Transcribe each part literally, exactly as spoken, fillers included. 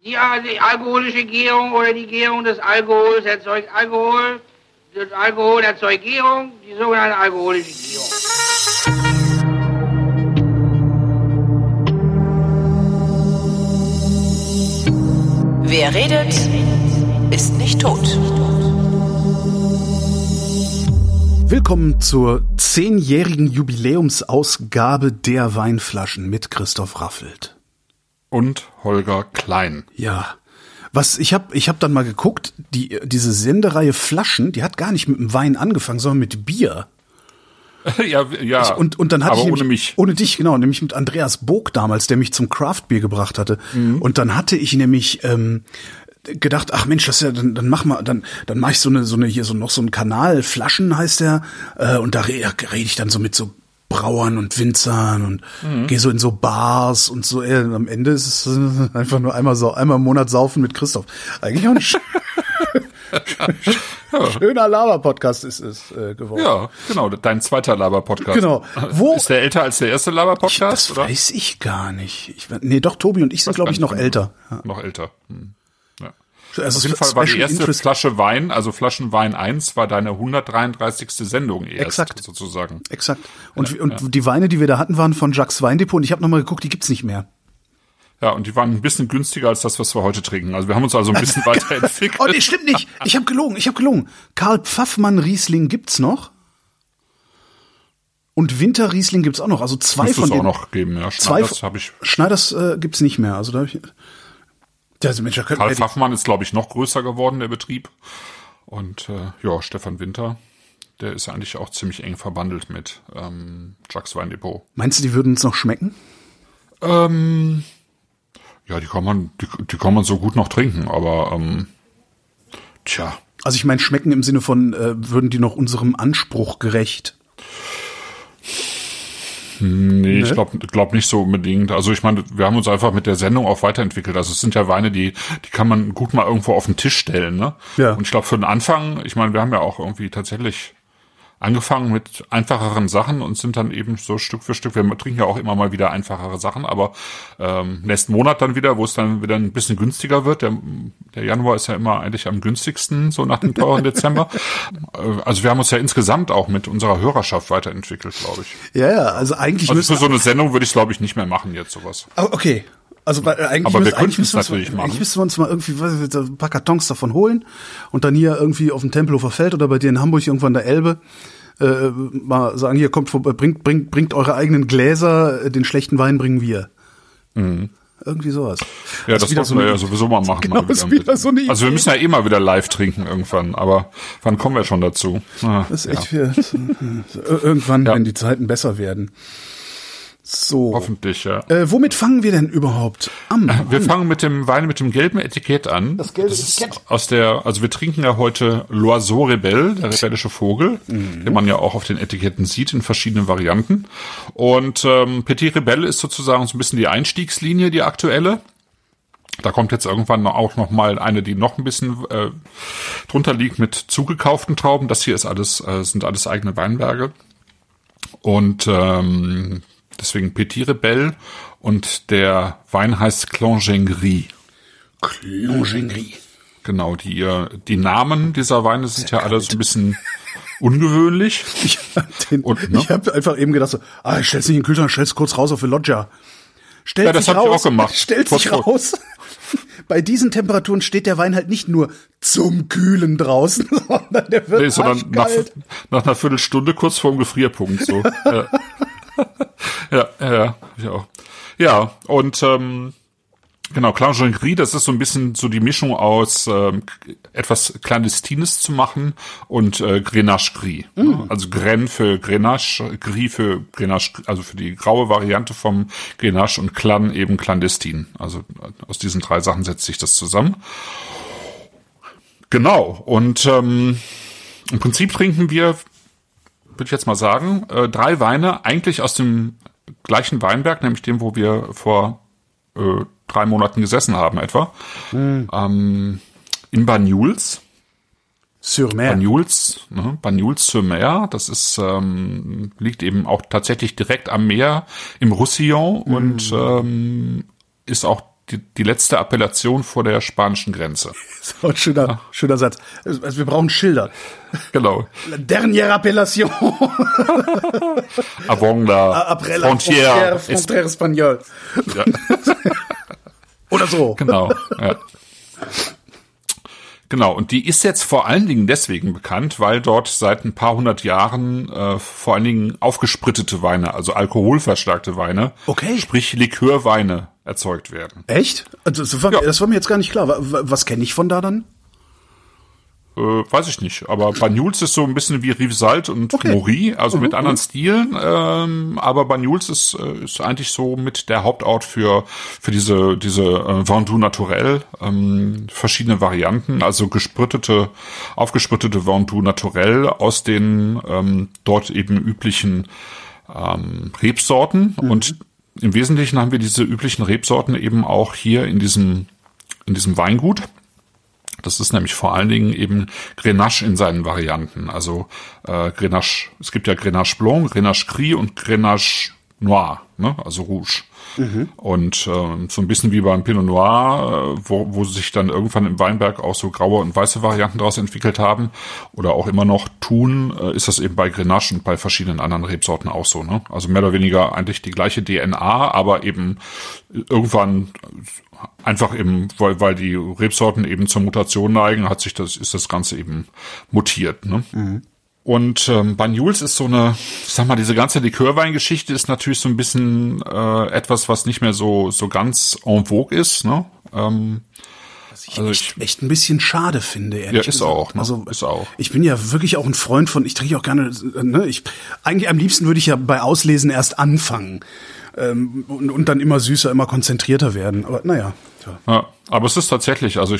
Die, die alkoholische Gärung oder die Gärung des Alkohols erzeugt Alkohol. Das Alkohol erzeugt Gärung, die sogenannte alkoholische Gärung. Wer redet, ist nicht tot. Willkommen zur zehnjährigen Jubiläumsausgabe der Weinflaschen mit Christoph Raffelt. Und Holger Klein. Ja, was ich habe ich hab dann mal geguckt, die diese Sendereihe Flaschen, die hat gar nicht mit dem Wein angefangen, sondern mit Bier. ja, ja. Ich, und, und dann hatte aber ich nämlich, ohne mich. Ohne dich, genau, nämlich mit Andreas Bog damals, der mich zum Craftbier gebracht hatte. Mhm. Und dann hatte ich nämlich ähm, gedacht, ach Mensch, das ist ja, dann, dann mach mal, dann, dann mach ich so eine, so eine hier so noch so einen Kanal, Flaschen heißt der, äh, und da rede red ich dann so mit so Brauern und Winzern und mhm. gehe so in so Bars und so. Äh, am Ende ist es einfach nur einmal so einmal im Monat saufen mit Christoph. Eigentlich auch nicht. Ja. Schöner Laber-Podcast ist es äh, geworden. Ja, genau, dein zweiter Laber-Podcast. Genau. Wo ist der älter als der erste Laber-Podcast? Das oder? weiß ich gar nicht. Ich, nee, doch, Tobi und ich sind, glaube ich, noch älter. Ja. Noch älter. Hm. Ja. Also auf jeden Fall war die erste Flasche Wein, also Flaschenwein eins, war deine hundertdreiunddreißigste Sendung erst, Exakt. sozusagen. Exakt. Und, ja, und ja. die Weine, die wir da hatten, waren von Jacques Weindepot und ich habe nochmal geguckt, die gibt's nicht mehr. Ja, und die waren ein bisschen günstiger als das, was wir heute trinken. Also wir haben uns also ein bisschen weiterentwickelt. Oh, nee, stimmt nicht. Ich habe gelogen, ich habe gelogen. Karl Pfaffmann Riesling gibt's noch. Und Winter Riesling gibt's auch noch. Also zwei Müsste von es den auch noch geben, ja. Schneiders habe ich. Schneiders äh, gibt's nicht mehr. Also da hab ich. Also, Mensch, da könnten Karl wir die- Pfaffmann ist, glaube ich, noch größer geworden, der Betrieb. Und äh, ja, Stefan Winter, der ist eigentlich auch ziemlich eng verbandelt mit ähm, Jacques Weindepot. Meinst du, die würden uns noch schmecken? Ähm, ja, die kann man, die, die kann man so gut noch trinken, aber ähm, tja. Also ich meine schmecken im Sinne von, äh, würden die noch unserem Anspruch gerecht? Nee, Ne? ich glaube glaub nicht so unbedingt. Also ich meine, wir haben uns einfach mit der Sendung auch weiterentwickelt. Also es sind ja Weine, die die kann man gut mal irgendwo auf den Tisch stellen, ne? Ja. Und ich glaube für den Anfang, ich meine, wir haben ja auch irgendwie tatsächlich angefangen mit einfacheren Sachen und sind dann eben so Stück für Stück, wir trinken ja auch immer mal wieder einfachere Sachen, aber ähm, nächsten Monat dann wieder, wo es dann wieder ein bisschen günstiger wird, der, der Januar ist ja immer eigentlich am günstigsten, so nach dem teuren Dezember. Äh, also wir haben uns ja insgesamt auch mit unserer Hörerschaft weiterentwickelt, glaube ich. Ja, ja, also eigentlich Also müssen für so eine Sendung würde ich es, glaube ich, nicht mehr machen jetzt sowas. Oh, okay. Also weil, äh, eigentlich Aber wir müssen, eigentlich könnten es müssen wir uns, natürlich machen. Eigentlich müssen wir uns mal irgendwie was, ein paar Kartons davon holen und dann hier irgendwie auf dem Tempelhofer Feld oder bei dir in Hamburg irgendwann der Elbe äh, mal sagen, hier kommt vorbei, bringt bringt bringt eure eigenen Gläser, den schlechten Wein bringen wir. Mhm. Irgendwie sowas. Ja, ist das wieder wollten so wir eine- ja sowieso mal machen. Genau, mal ist wieder so eine Also wir Idee. müssen ja eh mal wieder live trinken irgendwann, aber wann kommen wir schon dazu? Ah, Das ist echt ja. für, irgendwann, Ja. wenn die Zeiten besser werden. So. Hoffentlich, ja. Äh, womit fangen wir denn überhaupt an? Wir fangen mit dem Wein mit dem gelben Etikett an. Das gelbe ist Etikett. aus der, also wir trinken ja heute L'Oiseau Rebelle, der rebellische Vogel, Mhm. den man ja auch auf den Etiketten sieht in verschiedenen Varianten. Und ähm, Petit Rebelle ist sozusagen so ein bisschen die Einstiegslinie, die aktuelle. Da kommt jetzt irgendwann auch noch mal eine, die noch ein bisschen äh, drunter liegt mit zugekauften Trauben. Das hier ist alles, äh, sind alles eigene Weinberge. Und ähm, deswegen Petit Rebelle und der Wein heißt Clongengris. Clongengris. Genau, die äh, die Namen dieser Weine sind ja alle so ein bisschen ungewöhnlich. Ich hab, den, Und, ne? ich hab einfach eben gedacht so, ah, ich stell's nicht in den Kühlschrank, stell's kurz raus auf die Loggia. Stellt Ja, das sich hab ich raus, auch gemacht. Stellt sich Vor- raus. Bei diesen Temperaturen steht der Wein halt nicht nur zum Kühlen draußen, sondern der wird Nee, sondern nach, arschkalt. nach einer Viertelstunde kurz vorm Gefrierpunkt. So. ja. ja, ja, ja, ich auch. Ja, und ähm, genau, Clongengris, das ist so ein bisschen so die Mischung aus ähm, etwas Clandestines zu machen und äh, Grenache Gris. Mm. Also Gren für Grenache, Gris für Grenache, also für die graue Variante vom Grenache und Clan eben clandestin. Also aus diesen drei Sachen setzt sich das zusammen. Genau, und ähm, im Prinzip trinken wir, würde ich jetzt mal sagen, äh, drei Weine eigentlich aus dem gleichen Weinberg, nämlich dem, wo wir vor äh, drei Monaten gesessen haben etwa, mhm. ähm, in Banyuls. Sur Mer. Banyuls, ne? Banyuls-sur-Mer, das ist ähm, liegt eben auch tatsächlich direkt am Meer im Roussillon mhm. und ähm, ist auch die, die letzte Appellation vor der spanischen Grenze. Das ist auch ein schöner, ja. schöner Satz. Also wir brauchen Schilder. Genau. La dernière appellation. Avant la Après la frontière, frontière espagnole. Ja. Oder so. Genau, ja. Genau, und die ist jetzt vor allen Dingen deswegen bekannt, weil dort seit ein paar hundert Jahren äh, vor allen Dingen aufgesprittete Weine, also alkoholverstärkte Weine, okay. sprich Likörweine erzeugt werden. Echt? Also das war, ja. das war mir jetzt gar nicht klar. Was kenne ich von da dann? Äh, weiß ich nicht, aber Banyuls ist so ein bisschen wie Rivesaltes und okay. Maury, also mhm, mit anderen Stilen, ähm, aber Banyuls ist, äh, ist eigentlich so mit der Hauptort für für diese diese äh, Vin doux naturel, ähm, verschiedene Varianten, also gesprittete, aufgesprittete Vin doux naturel aus den ähm, dort eben üblichen ähm, Rebsorten mhm. und im Wesentlichen haben wir diese üblichen Rebsorten eben auch hier in diesem in diesem Weingut. Das ist nämlich vor allen Dingen eben Grenache in seinen Varianten. Also äh, Grenache, es gibt ja Grenache Blanc, Grenache Gris und Grenache Noir, ne? Also Rouge. Mhm. Und äh, so ein bisschen wie beim Pinot Noir, äh, wo, wo sich dann irgendwann im Weinberg auch so graue und weiße Varianten daraus entwickelt haben oder auch immer noch tun, äh, ist das eben bei Grenache und bei verschiedenen anderen Rebsorten auch so. Ne? Also mehr oder weniger eigentlich die gleiche D N A, aber eben irgendwann einfach eben, weil, weil die Rebsorten eben zur Mutation neigen, hat sich das, ist das Ganze eben mutiert, ne? Mhm. Und ähm, Banyuls ist so eine, ich sag mal, diese ganze Likörweingeschichte ist natürlich so ein bisschen äh, etwas, was nicht mehr so so ganz en vogue ist, ne? Ähm, was ich, also echt, ich echt ein bisschen schade finde, ehrlich ja, ist gesagt. auch, ne? Also ist auch. Ich bin ja wirklich auch ein Freund von, ich trinke auch gerne, ne? Ich eigentlich am liebsten würde ich ja bei Auslesen erst anfangen. Ähm, und, und dann immer süßer, immer konzentrierter werden. Aber naja. Ja. Ja, aber es ist tatsächlich, also ich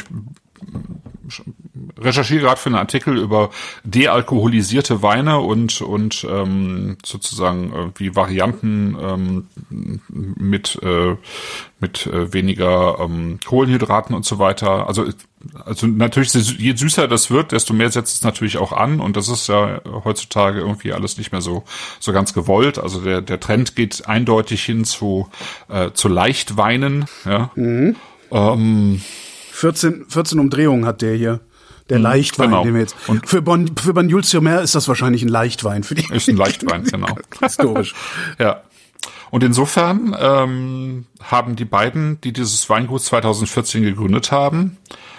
recherchiere gerade für einen Artikel über dealkoholisierte Weine und und ähm, sozusagen äh, wie Varianten ähm, mit äh, mit äh, weniger ähm, Kohlenhydraten und so weiter. Also also natürlich, je süßer das wird, desto mehr setzt es natürlich auch an und das ist ja heutzutage irgendwie alles nicht mehr so so ganz gewollt. Also der der Trend geht eindeutig hin zu äh, zu Leichtweinen. Ja. Mhm. Ähm, vierzehn, vierzehn Umdrehungen hat der hier. Der Leichtwein, genau. den wir jetzt. Und für Bon, für Banyuls-sur-Mer ist das wahrscheinlich ein Leichtwein für die. Ist ein Leichtwein, genau. Historisch. Ja. Und insofern ähm, haben die beiden, die dieses Weingut zweitausendvierzehn gegründet haben,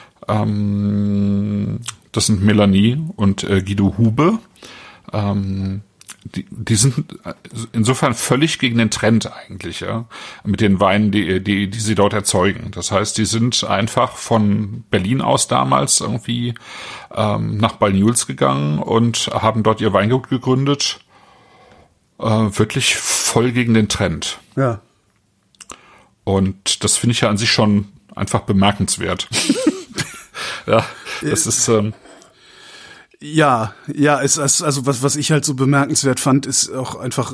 ähm, das sind Melanie und äh, Guido Hube, ähm, Die, die sind insofern völlig gegen den Trend eigentlich, ja, mit den Weinen, die, die, die sie dort erzeugen. Das heißt, die sind einfach von Berlin aus damals irgendwie ähm, nach Banyuls gegangen und haben dort ihr Weingut gegründet, äh, wirklich voll gegen den Trend. Ja. Und das finde ich ja an sich schon einfach bemerkenswert. Ja, das ist ähm, Ja, ja, es ist also was was ich halt so bemerkenswert fand, ist auch einfach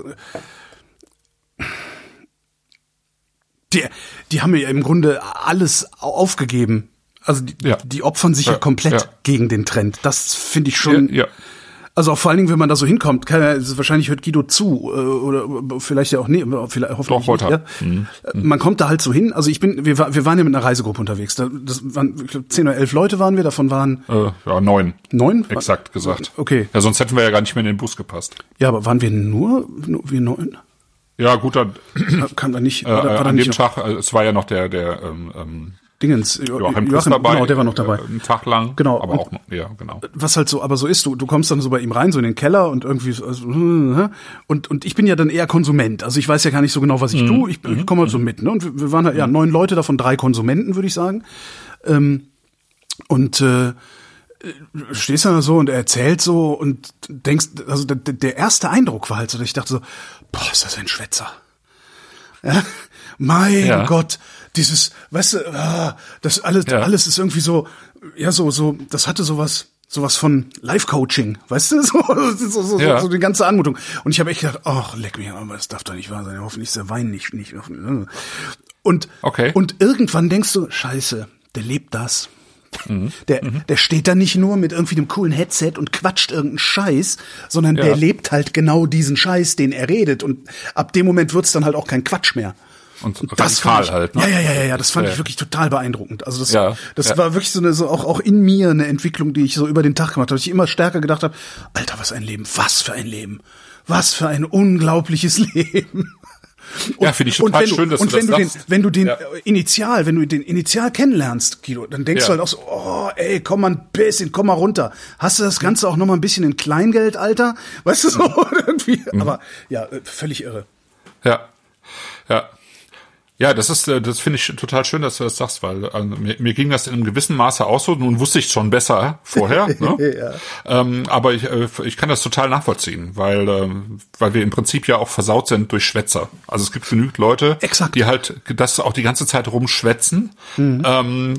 die die haben ja im Grunde alles aufgegeben. Also die, ja. die opfern sich ja, ja komplett ja. gegen den Trend. Das finde ich schon. Ja, ja. Also auch vor allen Dingen, wenn man da so hinkommt, kann er, wahrscheinlich hört Guido zu oder vielleicht ja auch nee, vielleicht hoffentlich Doch, nicht, ja. Mhm. Man kommt da halt so hin. Also ich bin, wir, wir waren ja mit einer Reisegruppe unterwegs. Das waren, ich glaube, zehn oder elf Leute waren wir. Davon waren äh, ja neun. Neun? Exakt gesagt. Okay. Ja, sonst hätten wir ja gar nicht mehr in den Bus gepasst. Ja, aber waren wir nur, nur wir neun? Ja, gut, dann kann da nicht. Äh, war da, war an da dem nicht Tag, also es war ja noch der der ähm, ähm, Dingens, Joachim, Joachim dabei, genau, der war noch dabei. Einen Tag lang. Genau. Aber auch noch, ja, genau. Was halt so, aber so ist, du, du kommst dann so bei ihm rein, so in den Keller und irgendwie, also, und, und ich bin ja dann eher Konsument. Also ich weiß ja gar nicht so genau, was ich mhm. tue. Ich, ich komme halt so mit, ne? Und wir, wir waren halt, ja, neun Leute, davon drei Konsumenten, würde ich sagen. Ähm, und, äh, stehst dann so und er erzählt so und denkst, also der, der erste Eindruck war halt so, dass ich dachte so, boah, ist das ein Schwätzer. Ja? Mein ja. Gott, dieses, weißt du, ah, das alles, ja. alles ist irgendwie so, ja, so, so, das hatte sowas, sowas von Life-Coaching, weißt du, so, so, so, ja. so die ganze Anmutung. Und ich habe echt gedacht, ach, leck mich, aber das darf doch nicht wahr sein, hoffentlich ist der Wein nicht, nicht, und, okay. und irgendwann denkst du, scheiße, der lebt das. Mhm. Der, mhm. der steht da nicht nur mit irgendwie einem coolen Headset und quatscht irgendeinen Scheiß, sondern ja. der lebt halt genau diesen Scheiß, den er redet. Und ab dem Moment wird's dann halt auch kein Quatsch mehr. Und das radikal ich, halt. Ne? Ja, ja, ja, ja, ja, das fand ja. ich wirklich total beeindruckend. Also das, ja, das ja. war wirklich so eine, so auch, auch in mir eine Entwicklung, die ich so über den Tag gemacht habe. Ich immer stärker gedacht habe, Alter, was ein Leben, was für ein Leben, was für ein unglaubliches Leben. Und, ja, finde ich total schön, dass und du wenn das du sagst. den, wenn du den ja. Initial, wenn du den Initial kennenlernst, Guido, dann denkst ja. du halt auch so, oh, ey, komm mal ein bisschen, komm mal runter. Hast du das Ganze auch noch mal ein bisschen in Kleingeld, Alter? Weißt du so, irgendwie. Mhm. Aber, ja, völlig irre. Ja, ja. Ja, das ist, das finde ich total schön, dass du das sagst, weil also, mir, mir ging das in einem gewissen Maße auch so. Nun wusste ich es schon besser vorher, ne? ja. ähm, aber ich, ich kann das total nachvollziehen, weil, ähm, weil wir im Prinzip ja auch versaut sind durch Schwätzer. Also es gibt genügend Leute, Exakt. die halt das auch die ganze Zeit rumschwätzen, mhm. ähm,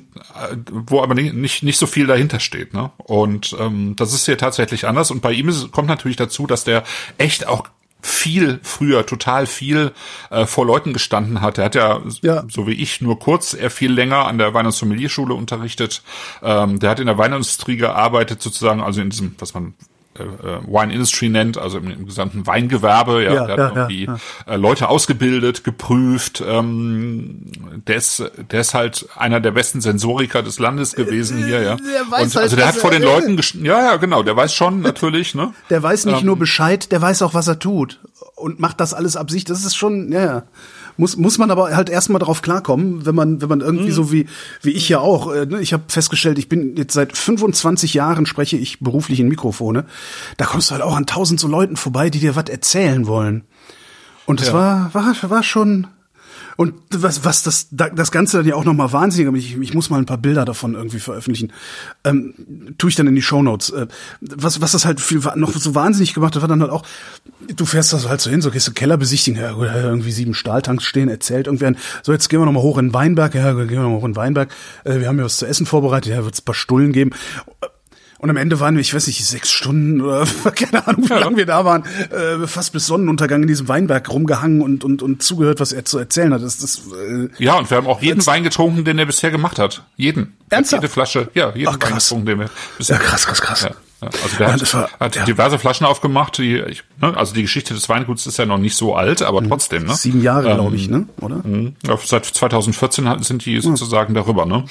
wo aber nicht, nicht nicht so viel dahinter steht, ne? Und ähm, das ist hier tatsächlich anders. Und bei ihm ist, kommt natürlich dazu, dass der echt auch viel früher, total viel äh, vor Leuten gestanden hat. Er hat ja, ja, so wie ich, nur kurz, er viel länger an der Wein- und Sommelierschule unterrichtet. Ähm, der hat in der Weinindustrie gearbeitet, sozusagen, also in diesem, was man äh, Wine Industry nennt, also im, im gesamten Weingewerbe. Ja, ja, der ja, hat irgendwie ja, ja. Äh, Leute ausgebildet, geprüft. Ähm, der ist, der ist halt einer der besten Sensoriker des Landes gewesen hier, ja. Der weiß und halt, also der was hat vor er den will. Leuten, gest- ja, ja, genau, der weiß schon natürlich, ne. Der weiß nicht ähm, nur Bescheid, der weiß auch, was er tut. Und macht das alles Absicht. Das ist schon, ja, ja. Muss, muss man aber halt erstmal drauf klarkommen, wenn man, wenn man irgendwie mhm. so wie, wie ich ja auch, äh, ich habe festgestellt, ich bin jetzt seit fünfundzwanzig Jahren spreche ich beruflich in Mikrofone. Da kommst du halt auch an tausend so Leuten vorbei, die dir was erzählen wollen. Und das ja. war, war, war schon, und was, was das, das Ganze dann ja auch nochmal wahnsinnig, ich, ich muss mal ein paar Bilder davon irgendwie veröffentlichen, ähm, tue ich dann in die Shownotes. Äh, was, was das halt viel noch so wahnsinnig gemacht hat, war dann halt auch, du fährst da so halt so hin, so gehst du Keller besichtigen, ja, irgendwie sieben Stahltanks stehen, erzählt irgendwer, so jetzt gehen wir nochmal hoch in den Weinberg, ja, gehen wir nochmal hoch in den Weinberg, äh, wir haben ja was zu essen vorbereitet, ja, wird's ein paar Stullen geben. Und am Ende waren wir, ich weiß nicht, sechs Stunden oder keine Ahnung, wie ja. lange wir da waren, äh, fast bis Sonnenuntergang in diesem Weinberg rumgehangen und und und zugehört, was er zu erzählen hat. Das, das, äh, ja, und wir haben auch jeden Wein getrunken, den er bisher gemacht hat. Jeden. Ernsthaft? Jede Flasche, ja, jeden Ach, Wein krass. getrunken, den wir bisher. Ja, krass, krass, krass. Ja, ja. Also der ja, hat, war, hat ja. diverse Flaschen aufgemacht. Die, ich, ne, also die Geschichte des Weinguts ist ja noch nicht so alt, aber mhm. trotzdem. Ne? Sieben Jahre, ähm, glaube ich, ne? Oder? Ja, seit zweitausendvierzehn sind die sozusagen mhm. darüber, ne?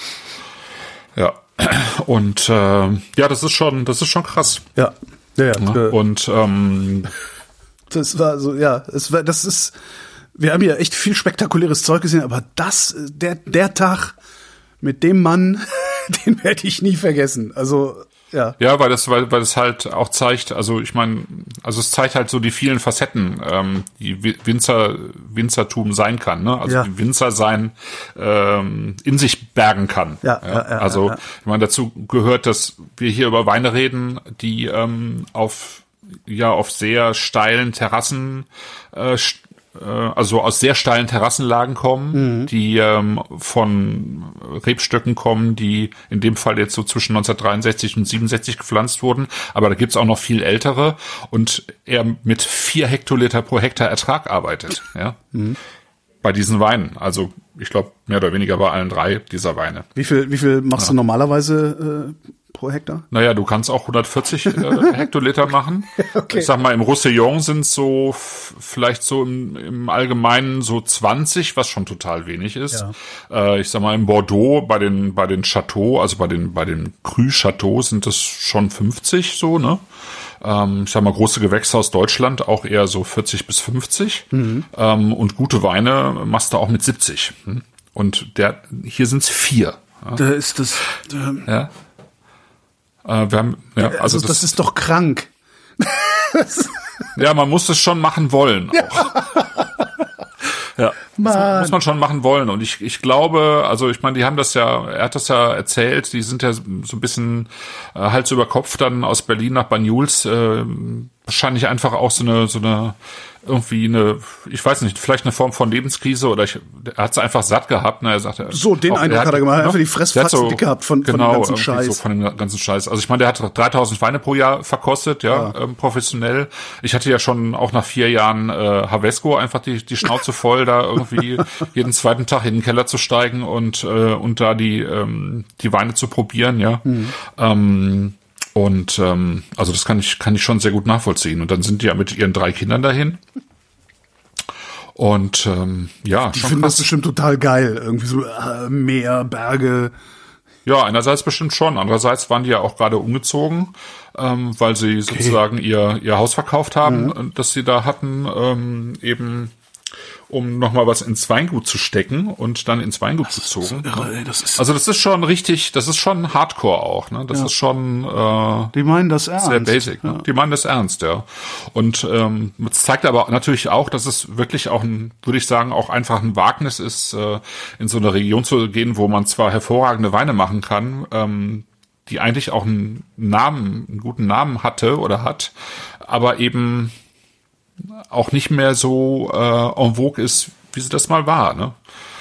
Ja. Und äh, ja, das ist schon, das ist schon krass. Ja, ja, ja. ja und ähm, das war so, ja, es war, das ist, wir haben ja echt viel spektakuläres Zeug gesehen, aber das, der, der Tag mit dem Mann, den werde ich nie vergessen. Also ja. Ja, weil das, weil, weil das halt auch zeigt, also ich meine, also es zeigt halt so die vielen Facetten, ähm, die Winzer, Winzertum sein kann, ne? Also ja. die Winzer sein ähm, in sich bergen kann. Ja, ja? ja, ja also ja, ja. ich meine, dazu gehört, dass wir hier über Weine reden, die ähm, auf ja auf sehr steilen Terrassen äh, also aus sehr steilen Terrassenlagen kommen, mhm. die ähm, von Rebstöcken kommen, die in dem Fall jetzt so zwischen neunzehnhundertdreiundsechzig und siebenundsechzig gepflanzt wurden, aber da gibt's auch noch viel ältere und er mit vier Hektoliter pro Hektar Ertrag arbeitet, ja, mhm. bei diesen Weinen. Also ich glaube mehr oder weniger bei allen drei dieser Weine. Wie viel, wie viel machst ja. du normalerweise äh, pro Hektar? Naja, du kannst auch hundertvierzig äh, Hektoliter machen. Okay. Ich sag mal, im Roussillon sind es so f- vielleicht so im, im Allgemeinen so zwanzig, was schon total wenig ist. Ja. Äh, ich sag mal, im Bordeaux bei den bei den Chateaux, also bei den bei den Cru Chateaux sind es schon fünfzig so, ne? Ähm, ich sag mal, große Gewächse aus Deutschland auch eher so vierzig bis fünfzig. Mhm. Ähm, und gute Weine machst du auch mit siebzig. Und der hier sind es vier. Ja? Da ist das. Ähm ja. Äh, wir haben, ja, also, also das, das ist doch krank. Ja, man muss es schon machen wollen auch. Ja, das muss man schon machen wollen. Und ich, ich glaube, also ich meine, die haben das ja, er hat das ja erzählt, die sind ja so ein bisschen äh, Hals über Kopf dann aus Berlin nach Banyuls, äh, wahrscheinlich einfach auch so eine, so eine, irgendwie eine, ich weiß nicht, vielleicht eine Form von Lebenskrise oder ich, er hat es einfach satt gehabt. Ne? Er sagte, so, den auch, Eindruck hat er gemacht, ne? einfach die Fressfatzen so, dick gehabt von, genau, von dem ganzen Scheiß. So von dem ganzen Scheiß. Also ich meine, der hat dreitausend Weine pro Jahr verkostet, ja, ja. Ähm, professionell. Ich hatte ja schon auch nach vier Jahren äh, Havesco einfach die, die Schnauze voll, da irgendwie jeden zweiten Tag in den Keller zu steigen und, äh, und da die, ähm, die Weine zu probieren, ja. Mhm. Ähm, Und ähm, also das kann ich kann ich schon sehr gut nachvollziehen. Und dann sind die ja mit ihren drei Kindern dahin. Und ähm, ja, Die schon finden krass. das bestimmt total geil. Irgendwie so äh, Meer, Berge. Ja, einerseits bestimmt schon. Andererseits waren die ja auch gerade umgezogen, ähm, weil sie sozusagen ihr ihr Haus verkauft haben, mhm. das sie da hatten, ähm, eben um nochmal was ins Weingut zu stecken und dann ins Weingut das gezogen. Ist so irre, ey, das ist also das ist schon richtig, das ist schon Hardcore auch, ne? Das ja. ist schon äh, die meinen das ernst. sehr basic, ne? Ja. Die meinen das ernst, ja. Und ähm, es zeigt aber natürlich auch, dass es wirklich auch ein, würde ich sagen, auch einfach ein Wagnis ist, äh, in so eine Region zu gehen, wo man zwar hervorragende Weine machen kann, ähm, die eigentlich auch einen Namen, einen guten Namen hatte oder hat, aber eben auch nicht mehr so äh, en vogue ist, wie sie das mal war, ne?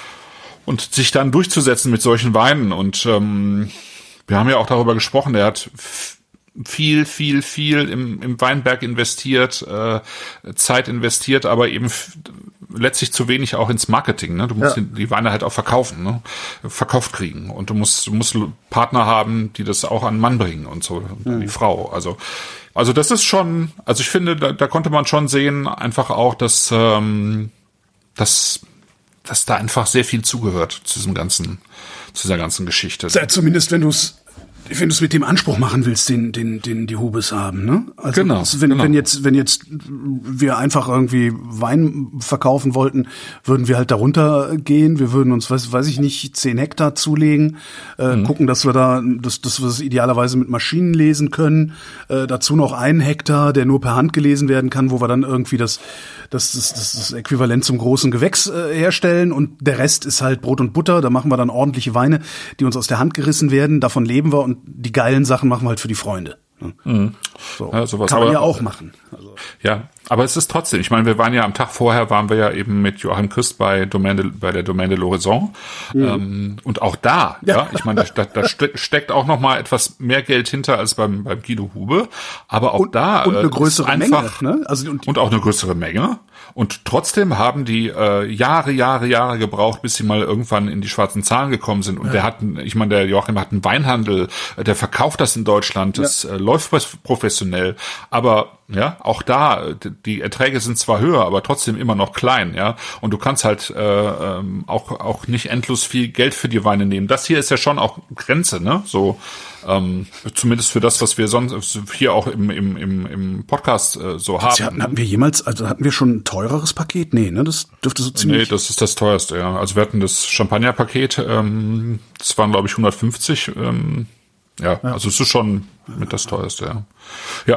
Und sich dann durchzusetzen mit solchen Weinen. Und ähm, wir haben ja auch darüber gesprochen, der hat f- viel, viel, viel im, im Weinberg investiert, äh, Zeit investiert, aber eben f- letztlich zu wenig auch ins Marketing, ne? Du musst ja. die, die Weine halt auch verkaufen, ne? Verkauft kriegen. Und du musst, du musst Partner haben, die das auch an den Mann bringen und so, mhm. die Frau. Also Also das ist schon, also ich finde, da, da konnte man schon sehen, einfach auch, dass, ähm, dass, dass da einfach sehr viel zugehört zu diesem ganzen, zu dieser ganzen Geschichte. Ja, zumindest wenn du es wenn du es mit dem Anspruch machen willst, den den den die Hubes haben, ne? Also genau, wenn genau. wenn jetzt wenn jetzt wir einfach irgendwie Wein verkaufen wollten, würden wir halt darunter gehen. Wir würden uns, weiß, weiß ich nicht, zehn Hektar zulegen, äh, mhm. gucken, dass wir da, dass, dass wir es idealerweise mit Maschinen lesen können. Äh, dazu noch einen Hektar, der nur per Hand gelesen werden kann, wo wir dann irgendwie das das das, das, das Äquivalent zum großen Gewächs äh, herstellen, und der Rest ist halt Brot und Butter. Da machen wir dann ordentliche Weine, die uns aus der Hand gerissen werden. Davon leben wir, und die geilen Sachen machen wir halt für die Freunde. Mhm. So. Ja, sowas. Kann man aber, ja auch machen. Also. Ja, aber es ist trotzdem, ich meine, wir waren ja am Tag vorher, waren wir ja eben mit Joachim Christ bei Domaine de, bei der Domaine de l'Oraison. Mhm. Ähm, und auch da, ja, ja ich meine, da, da steckt auch noch mal etwas mehr Geld hinter als beim, beim Guido Hube. Aber auch und, da und eine größere einfach, Menge, ne? Also, und, und auch eine größere Menge. Und trotzdem haben die äh, Jahre, Jahre, Jahre gebraucht, bis sie mal irgendwann in die schwarzen Zahlen gekommen sind. Und ja. der hat, ich meine, der Joachim hat einen Weinhandel, der verkauft das in Deutschland, das ja. äh, läuft professionell. Aber ja, auch da, die Erträge sind zwar höher, aber trotzdem immer noch klein, ja. Und du kannst halt äh, ähm, auch auch nicht endlos viel Geld für die Weine nehmen. Das hier ist ja schon auch Grenze, ne? So ähm, zumindest für das, was wir sonst hier auch im im im, im Podcast äh, so haben. Hatten, hatten wir jemals, also hatten wir schon ein teureres Paket? Nee, ne? Das dürfte so ziemlich. Nee, das ist das teuerste, ja. Also wir hatten das Champagner-Paket, ähm, das waren glaube ich hundertfünfzig. Ähm, ja, ja, also es ist schon mit das teuerste, ja. Ja.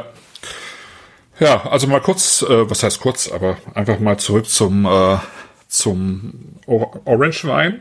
Ja, also mal kurz, äh, was heißt kurz, aber einfach mal zurück zum äh, zum Or- Orange Wein,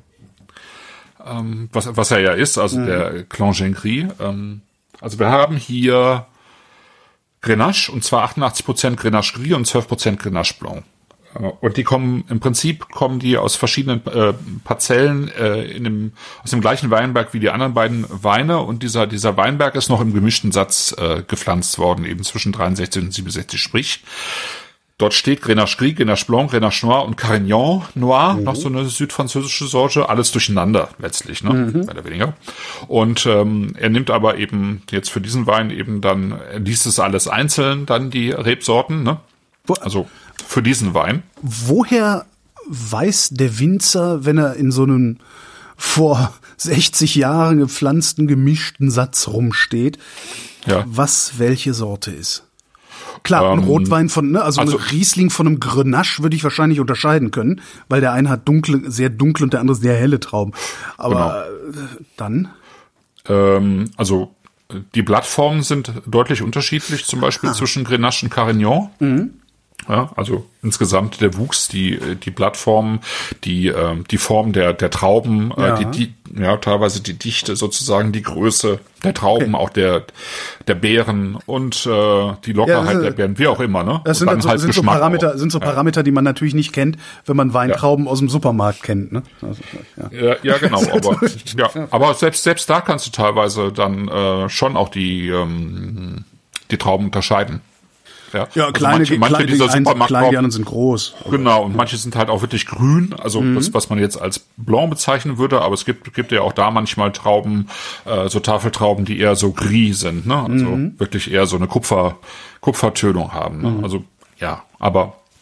ähm, was was er ja ist, also mhm. der Clan Gengris. Ähm, also wir haben hier Grenache, und zwar achtundachtzig Prozent Grenache Gris und zwölf Prozent Grenache Blanc. Und die kommen, im Prinzip kommen die aus verschiedenen äh, Parzellen äh, in dem, aus dem gleichen Weinberg wie die anderen beiden Weine, und dieser dieser Weinberg ist noch im gemischten Satz äh, gepflanzt worden, eben zwischen dreiundsechzig und siebenundsechzig, sprich. Dort steht Grenache Gris, Grenache Blanc, Grenache Noir und Carignan Noir, mhm. noch so eine südfranzösische Sorte, alles durcheinander letztlich, ne, mhm. mehr oder weniger. Und ähm, er nimmt aber eben jetzt für diesen Wein eben dann, er liest es alles einzeln, dann die Rebsorten, ne, also für diesen Wein. Woher weiß der Winzer, wenn er in so einem vor sechzig Jahren gepflanzten gemischten Satz rumsteht, ja. was welche Sorte ist? Klar, Ähm, ein Rotwein von, ne, also, also ein Riesling von einem Grenache würde ich wahrscheinlich unterscheiden können, weil der eine hat dunkle, sehr dunkle und der andere sehr helle Trauben. Aber genau. äh, dann? Ähm, also die Blattformen sind deutlich unterschiedlich, zum Beispiel ah. zwischen Grenache und Carignan. Mhm. Ja, also insgesamt der Wuchs, die die Blattformen, die äh, die Form der der Trauben, ja. äh, die, die ja teilweise die Dichte sozusagen, die Größe der Trauben, okay. auch der der Beeren und äh, die Lockerheit ja, der Beeren, wie auch immer, ne? Das sind, dann also, halt sind so Parameter, auch. sind so Parameter, ja. die man natürlich nicht kennt, wenn man Weintrauben ja. aus dem Supermarkt kennt, ne? Also, ja. Ja, ja, genau. Aber ja, aber selbst selbst da kannst du teilweise dann äh, schon auch die ähm, die Trauben unterscheiden. Ja, ja also kleine, manche, manche kleine, dieser Supermarkt klein, die anderen sind groß. Genau, und manche sind halt auch wirklich grün, also mhm. das, was man jetzt als Blanc bezeichnen würde, aber es gibt gibt ja auch da manchmal Trauben, äh, so Tafeltrauben, die eher so gris sind, ne? Also mhm. wirklich eher so eine Kupfer Kupfertönung haben, ne? Mhm. Also ja, aber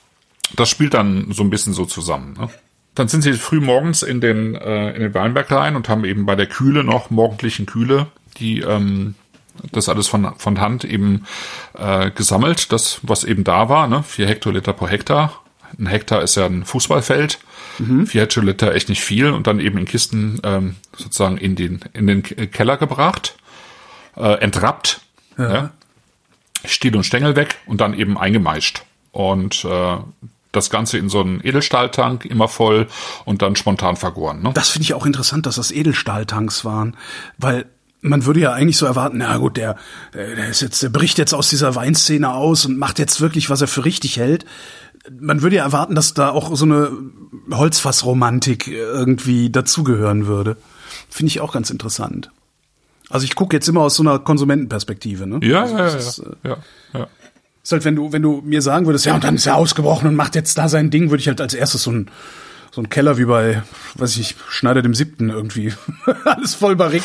das spielt dann so ein bisschen so zusammen. Ne? Dann sind sie früh morgens in den äh, in den Weinberg rein und haben eben bei der Kühle noch, morgendlichen Kühle, die ähm, das alles von von Hand eben äh, gesammelt, das, was eben da war, ne? Vier Hektoliter pro Hektar. Ein Hektar ist ja ein Fußballfeld. Mhm. Vier Hektoliter echt nicht viel. Und dann eben in Kisten ähm, sozusagen in den in den Keller gebracht, äh, entrappt, ja. Ja? Stiel und Stängel weg und dann eben eingemeischt. Und äh, das Ganze in so einen Edelstahltank, immer voll und dann spontan vergoren. Ne? Das finde ich auch interessant, dass das Edelstahltanks waren, weil man würde ja eigentlich so erwarten, na gut, der, der ist jetzt, der bricht jetzt aus dieser Weinszene aus und macht jetzt wirklich, was er für richtig hält. Man würde ja erwarten, dass da auch so eine Holzfassromantik irgendwie dazugehören würde. Finde ich auch ganz interessant. Also ich gucke jetzt immer aus so einer Konsumentenperspektive, ne? Ja, also ja, ja, ist, ja, ja. Ist halt, wenn du, wenn du mir sagen würdest, ja, und dann ist er ausgebrochen und macht jetzt da sein Ding, würde ich halt als erstes so ein, so ein Keller wie bei, weiß ich nicht, Schneider dem Siebten irgendwie. Alles voll Barrik.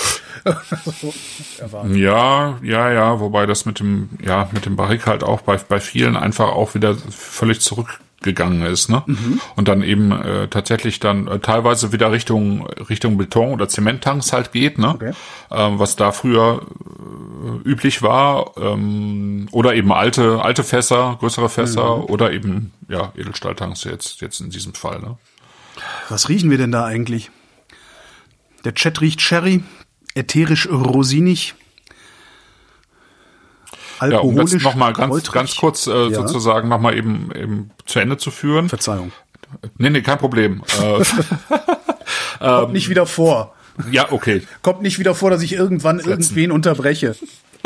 Ja, ja, ja, wobei das mit dem, ja, mit dem Barrik halt auch bei, bei vielen einfach auch wieder völlig zurückgegangen ist, ne? Mhm. Und dann eben äh, tatsächlich dann äh, teilweise wieder Richtung, Richtung Beton oder Zementtanks halt geht, ne? Okay. Ähm, was da früher äh, üblich war, ähm, oder eben alte, alte Fässer, größere Fässer, mhm. oder eben, ja, Edelstahltanks jetzt, jetzt in diesem Fall, ne? Was riechen wir denn da eigentlich? Der Chat riecht Sherry, ätherisch rosinig, alkoholisch, ja, um das nochmal ganz, ganz kurz äh, ja. sozusagen nochmal eben, eben zu Ende zu führen. Verzeihung. Nee, nee, kein Problem. Kommt nicht wieder vor. Ja, okay. Kommt nicht wieder vor, dass ich irgendwann Setzen. irgendwen unterbreche.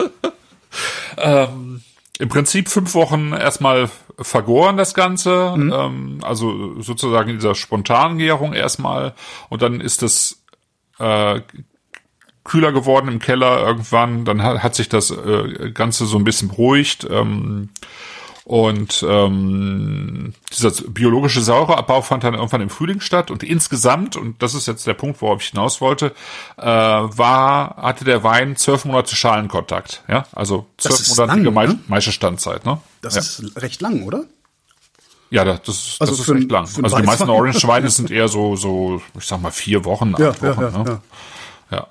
ähm, Im Prinzip fünf Wochen erstmal vergoren das Ganze, mhm. ähm, also sozusagen in dieser spontanen Gärung erstmal, und dann ist es äh, kühler geworden im Keller irgendwann, dann hat, hat sich das äh, Ganze so ein bisschen beruhigt, ähm, und ähm, dieser biologische Säureabbau fand dann irgendwann im Frühling statt, und insgesamt, und das ist jetzt der Punkt, worauf ich hinaus wollte, äh, war hatte der Wein zwölf Monate Schalenkontakt, ja, also zwölf Monate lang, ne? Maischestandzeit, ne? Das ja. ist recht lang, oder? Ja, das, das, also das ist für, recht lang. Also die meisten Orange-Weine sind eher so, so, ich sag mal, vier Wochen, ja, acht Wochen, ja, ja, ne? Ja. ja.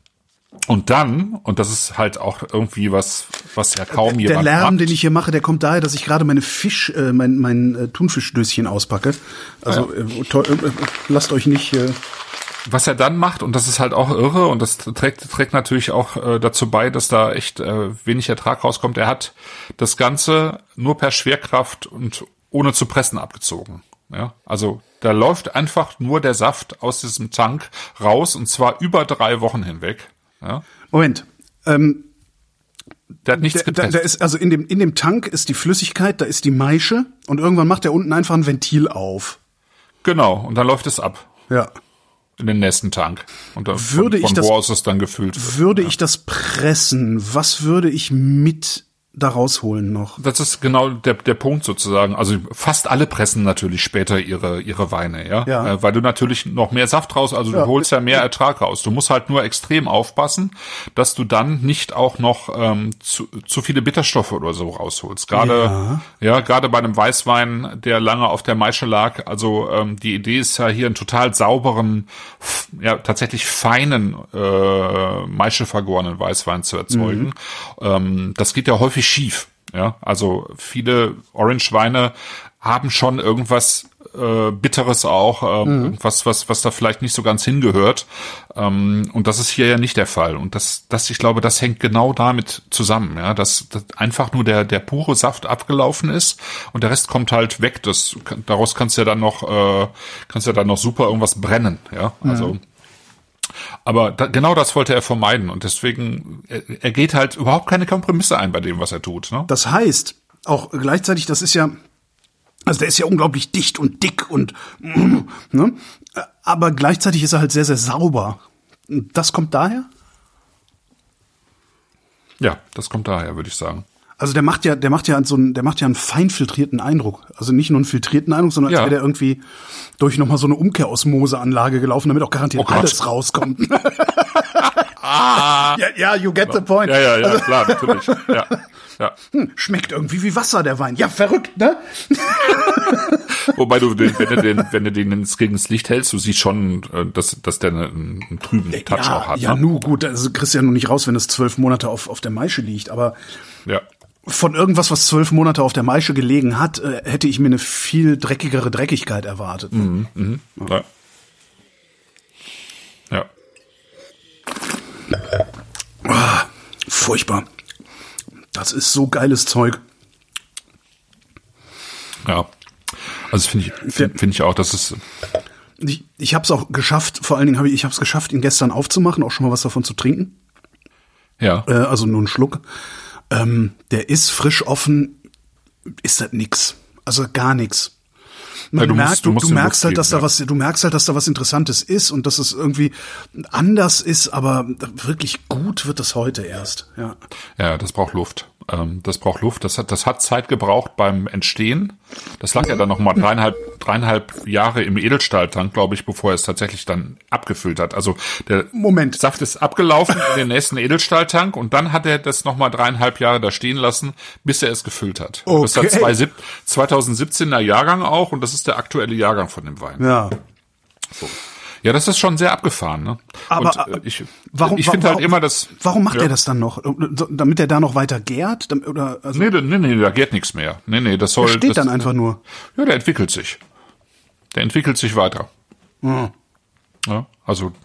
Und dann, und das ist halt auch irgendwie was, was ja kaum jemand macht. Der Lärm, den ich hier mache, der kommt daher, dass ich gerade meine Fisch, äh, mein, mein äh, Thunfischdöschen auspacke. Also ja. äh, to- äh, lasst euch nicht. Äh Was er dann macht, und das ist halt auch irre, und das trägt, trägt natürlich auch äh, dazu bei, dass da echt äh, wenig Ertrag rauskommt. Er hat das Ganze nur per Schwerkraft und ohne zu pressen abgezogen. Ja, also da läuft einfach nur der Saft aus diesem Tank raus, und zwar über drei Wochen hinweg. Ja. Moment. Ähm, der hat nichts der, da ist also in dem in dem Tank ist die Flüssigkeit, da ist die Maische, und irgendwann macht er unten einfach ein Ventil auf. Genau, und dann läuft es ab. Ja. In den nächsten Tank. Und dann würde von, ich von das, wo aus es dann gefüllt wird. Würde ja. ich das pressen, was würde ich mit da rausholen noch? Das ist genau der der Punkt sozusagen. Also fast alle pressen natürlich später ihre ihre Weine, ja, ja. Äh, weil du natürlich noch mehr Saft raus, also du ja. holst ja mehr Ertrag raus. Du musst halt nur extrem aufpassen, dass du dann nicht auch noch ähm, zu, zu viele Bitterstoffe oder so rausholst. Gerade ja, ja gerade bei einem Weißwein, der lange auf der Maische lag. Also ähm, die Idee ist ja hier einen total sauberen, ja tatsächlich feinen äh, Maische vergorenen Weißwein zu erzeugen. Mhm. Ähm, das geht ja häufig schief, ja, also viele Orange-Weine haben schon irgendwas äh, Bitteres auch, äh, mhm. irgendwas, was was da vielleicht nicht so ganz hingehört, ähm, und das ist hier ja nicht der Fall, und das, das ich glaube, das hängt genau damit zusammen, ja, dass, dass einfach nur der der pure Saft abgelaufen ist und der Rest kommt halt weg, das daraus kannst du ja dann noch äh, kannst ja dann noch super irgendwas brennen, ja, also mhm. Aber da, genau das wollte er vermeiden, und deswegen, er, er geht halt überhaupt keine Kompromisse ein bei dem, was er tut. Ne? Das heißt, auch gleichzeitig, das ist ja, also der ist ja unglaublich dicht und dick und, ne? Aber gleichzeitig ist er halt sehr, sehr sauber. Das kommt daher? Ja, das kommt daher, würde ich sagen. Also der macht ja, der macht ja so einen, der macht ja einen fein filtrierten Eindruck. Also nicht nur einen filtrierten Eindruck, sondern als ja. wäre der irgendwie durch nochmal so eine Umkehrosmoseanlage gelaufen, damit auch garantiert oh alles rauskommt. ah, Ja, ja, you get the point. Ja, ja, ja, klar, natürlich. Ja, ja. Hm, schmeckt irgendwie wie Wasser, der Wein. Ja, verrückt, ne? Wobei du, den, wenn du den, wenn du den gegen das Licht hältst, du siehst schon, dass, dass der einen, einen trüben Touch ja, auch hat. Ja, ne? nu gut, also kriegst du ja nur nicht raus, wenn es zwölf Monate auf, auf der Maische liegt, aber ja. von irgendwas, was zwölf Monate auf der Maische gelegen hat, äh, hätte ich mir eine viel dreckigere Dreckigkeit erwartet. Mhm, mhm, ja. Ja. Ah, furchtbar. Das ist so geiles Zeug. Ja. Also finde ich, finde find ich auch, dass es. Ich, ich habe es auch geschafft, vor allen Dingen habe ich, ich habe es geschafft, ihn gestern aufzumachen, auch schon mal was davon zu trinken. Ja. Äh, also nur einen Schluck. Ähm, der ist frisch offen, ist das nix. Also gar nix. Man ja, du merkt, musst, du, du, musst du merkst halt, dass geben, da was, du merkst halt, dass da was Interessantes ist und dass es irgendwie anders ist, aber wirklich gut wird es heute erst. Ja, ja, das braucht Luft. Ähm, das braucht Luft. Das hat, das hat Zeit gebraucht beim Entstehen. Das lag ja dann noch mal dreieinhalb, dreieinhalb Jahre im Edelstahltank, glaube ich, bevor er es tatsächlich dann abgefüllt hat. Also der Moment. Saft ist abgelaufen in den nächsten Edelstahltank und dann hat er das noch mal dreieinhalb Jahre da stehen lassen, bis er es gefüllt hat. Okay. Das ist der zweitausendsiebzehner Jahrgang auch und das ist der aktuelle Jahrgang von dem Wein. Ja. So. Ja, das ist schon sehr abgefahren, ne? Aber und, äh, ich, warum, ich finde halt immer, dass warum macht ja. er das dann noch? Damit er da noch weiter gärt? Oder also Nee, nee, nee, da geht nichts mehr. Nee, nee, das soll. der steht das, dann einfach nur. Ja, der entwickelt sich. Der entwickelt sich weiter. Hm. Ja, also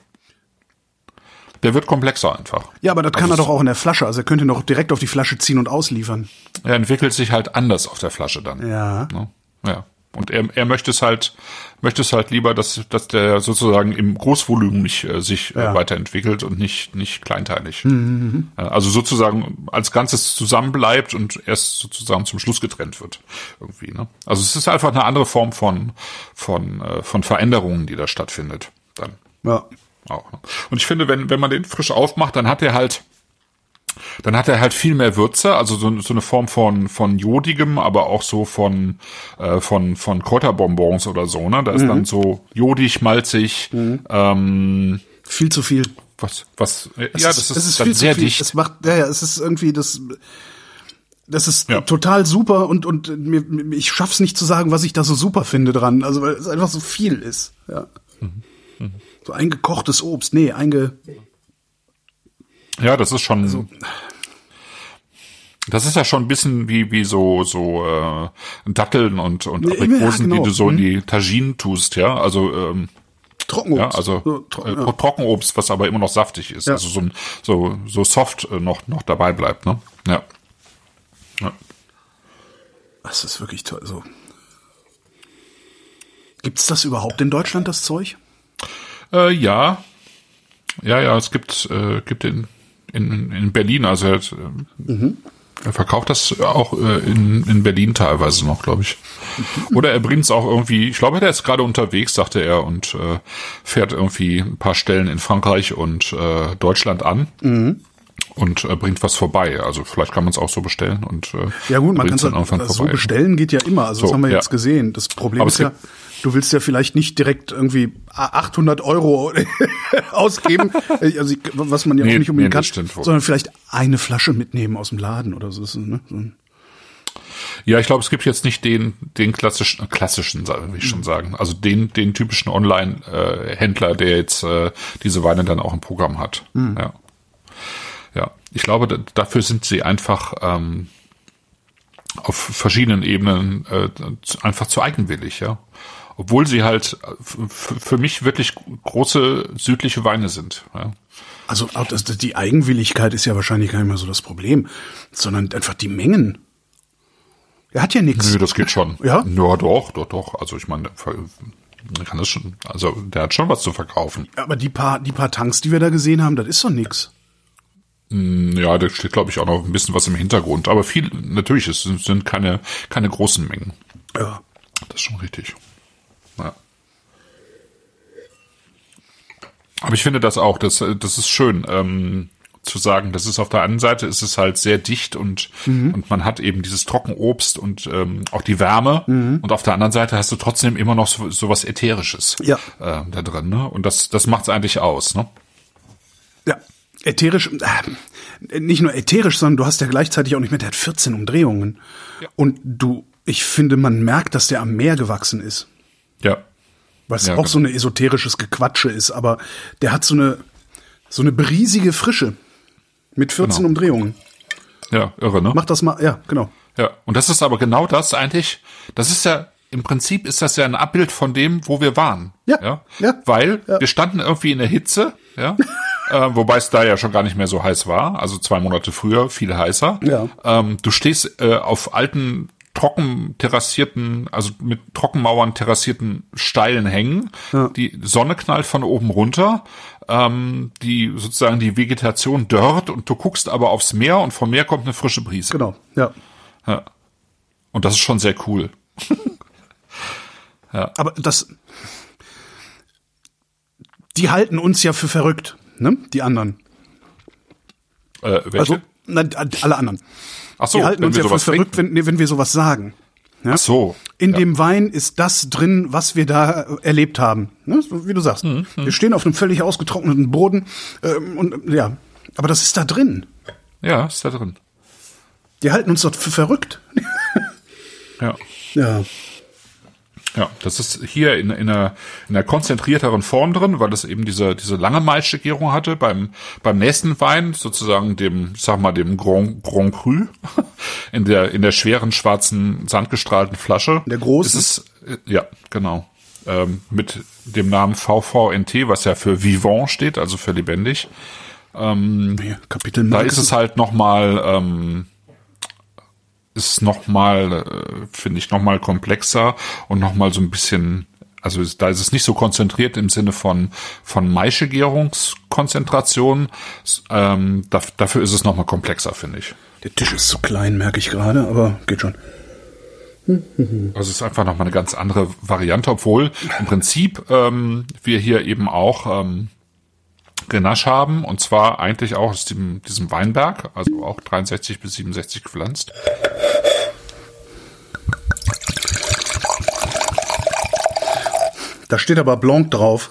der wird komplexer einfach. Ja, aber das kann also er doch auch in der Flasche. Also er könnte ihn doch direkt auf die Flasche ziehen und ausliefern. Er entwickelt sich halt anders auf der Flasche dann. Ja. Ne? Ja. Und er, er möchte es halt, möchte es halt lieber, dass, dass der sozusagen im großvolumig äh, sich Ja. äh, weiterentwickelt und nicht, nicht kleinteilig. Mhm. Äh, also sozusagen als Ganzes zusammenbleibt und erst sozusagen zum Schluss getrennt wird. Irgendwie, ne? Also es ist einfach eine andere Form von, von, äh, von Veränderungen, die da stattfindet. Dann Ja. auch. Ne? Und ich finde, wenn, wenn man den frisch aufmacht, dann hat er halt, dann hat er halt viel mehr Würze, also so, so eine Form von von jodigem, aber auch so von äh, von von Kräuterbonbons oder so, ne? Da ist Mhm. dann so jodig, malzig, Mhm. ähm, Viel zu viel. was was äh, Es ja, das ist, es ist dann viel sehr zu viel. dicht. Es macht, ja, ja, es ist irgendwie das, das ist Ja. total super und und mir, ich schaff's nicht zu sagen, was ich da so super finde dran. Also weil es einfach so viel ist. Ja. Mhm. Mhm. So eingekochtes Obst, nee, einge. Ja, das ist schon. Also, das ist ja schon ein bisschen wie wie so so äh, Datteln und und Ja, Aprikosen, genau. die du so in Mhm. die Taginen tust, ja. Also ähm, Trockenobst. ja, also So, tro- äh, ja. Trockenobst, was aber immer noch saftig ist, Ja. also so ein, so so soft äh, noch noch dabei bleibt, ne? Ja. Ja. Das ist wirklich toll. So. Gibt's das überhaupt in Deutschland, das Zeug? Äh, ja, ja, ja. Es gibt äh, gibt in in in Berlin, also er, hat, äh, Mhm. er verkauft das auch äh, in in Berlin teilweise noch, glaube ich. Oder er bringt es auch irgendwie. Ich glaube, er ist gerade unterwegs, sagte er, und äh, fährt irgendwie ein paar Stellen in Frankreich und äh, Deutschland an. Mhm. Und äh, bringt was vorbei. Also vielleicht kann man es auch so bestellen und äh, Ja gut, man kann bringt's es dann irgendwann so vorbei. bestellen, geht ja immer. Also das So, haben wir ja. jetzt gesehen. Das Problem Aber ist es ja, gibt- du willst ja vielleicht nicht direkt irgendwie achthundert Euro ausgeben, also ich, was man ja Nee, auch nicht unbedingt nee, kann, das stimmt wohl. sondern vielleicht eine Flasche mitnehmen aus dem Laden oder so. Ne? so. Ja, ich glaube, es gibt jetzt nicht den den klassischen klassischen, will ich schon sagen, also den den typischen Online-Händler, der jetzt äh, diese Weine dann auch im Programm hat. Mhm. Ja, ja. Ich glaube, d- dafür sind sie einfach ähm, auf verschiedenen Ebenen äh, zu- einfach zu eigenwillig, ja. Obwohl sie halt f- f- für mich wirklich große südliche Weine sind. Ja. Also auch das, die Eigenwilligkeit ist ja wahrscheinlich gar nicht mehr so das Problem, sondern einfach die Mengen. Er hat ja nichts. Nö, das geht schon. Ja? Ja, doch, doch, doch. Also ich meine, der kann das schon, also der hat schon was zu verkaufen. Aber die paar, die paar Tanks, die wir da gesehen haben, das ist doch nix. Ja, da steht, glaube ich, auch noch ein bisschen was im Hintergrund. Aber viel, natürlich, es sind, sind keine, keine großen Mengen. Ja. Das ist schon richtig. Ja. Aber ich finde das auch, das, das ist schön, ähm, zu sagen, das ist auf der einen Seite ist es halt sehr dicht und, Mhm. und man hat eben dieses Trockenobst und ähm, auch die Wärme. Mhm. Und auf der anderen Seite hast du trotzdem immer noch so, so was Ätherisches Ja. äh, da drin. Ne? Und das, das macht's eigentlich aus. Ne? Ja, ätherisch, äh, nicht nur ätherisch, sondern du hast ja gleichzeitig auch nicht mehr, der hat vierzehn Umdrehungen. Ja. Und du, ich finde, man merkt, dass der am Meer gewachsen ist. Ja. Was ja, auch genau. so eine esoterisches Gequatsche ist, aber der hat so eine, so eine briesige Frische mit vierzehn Genau. Umdrehungen. Ja, irre, ne? Mach das mal, ja, genau. Ja, und das ist aber genau das eigentlich, das ist ja, im Prinzip ist das ja ein Abbild von dem, wo wir waren. Ja, ja. ja. Weil Ja. wir standen irgendwie in der Hitze, ja. äh, wobei es da ja schon gar nicht mehr so heiß war, also zwei Monate früher viel heißer. Ja. Ähm, du stehst äh, auf alten, trocken terrassierten, also mit Trockenmauern terrassierten steilen Hängen. Ja. Die Sonne knallt von oben runter. Ähm, die sozusagen die Vegetation dörrt und du guckst aber aufs Meer und vom Meer kommt eine frische Brise. Genau, ja. Ja. Und das ist schon sehr cool. Aber das, die halten uns ja für verrückt, ne? Die anderen. Äh, welche? Also, nein, alle anderen. Ach so, Die halten wenn uns wir ja für sowas verrückt, trinken? wenn, wenn wir sowas sagen. Ja? Ach so. In ja. dem Wein ist das drin, was wir da erlebt haben. Ne? So, wie du sagst. Mhm, Wir stehen auf einem völlig ausgetrockneten Boden. Ähm, und ja, aber das ist da drin. Ja, ist da drin. Die halten uns doch für verrückt. Ja. Ja. Ja, das ist hier in, in, einer, in einer konzentrierteren Form drin, weil das eben diese, diese lange Maistegierung hatte. Beim, beim nächsten Wein, sozusagen dem, ich sag mal, dem Grand, Grand Cru, in der, in der schweren, schwarzen, sandgestrahlten Flasche. Der großen? Ist es, äh, ja, genau. Ähm, mit dem Namen V V N T, was ja für Vivant steht, also für lebendig. Ähm, Hier, Kapitel da Marken. ist es halt nochmal, ähm, ist nochmal, äh, finde ich, nochmal komplexer und nochmal so ein bisschen, also ist, da ist es nicht so konzentriert im Sinne von von Maischegärungskonzentration. Ähm, da, dafür ist es nochmal komplexer, finde ich. Der Tisch ist zu klein, merke ich gerade, aber geht schon. Also es ist einfach nochmal eine ganz andere Variante, obwohl im Prinzip ähm, wir hier eben auch ähm, Grenache haben, und zwar eigentlich auch aus dem, diesem Weinberg, also auch dreiundsechzig bis siebenundsechzig gepflanzt. Da steht aber Blanc drauf.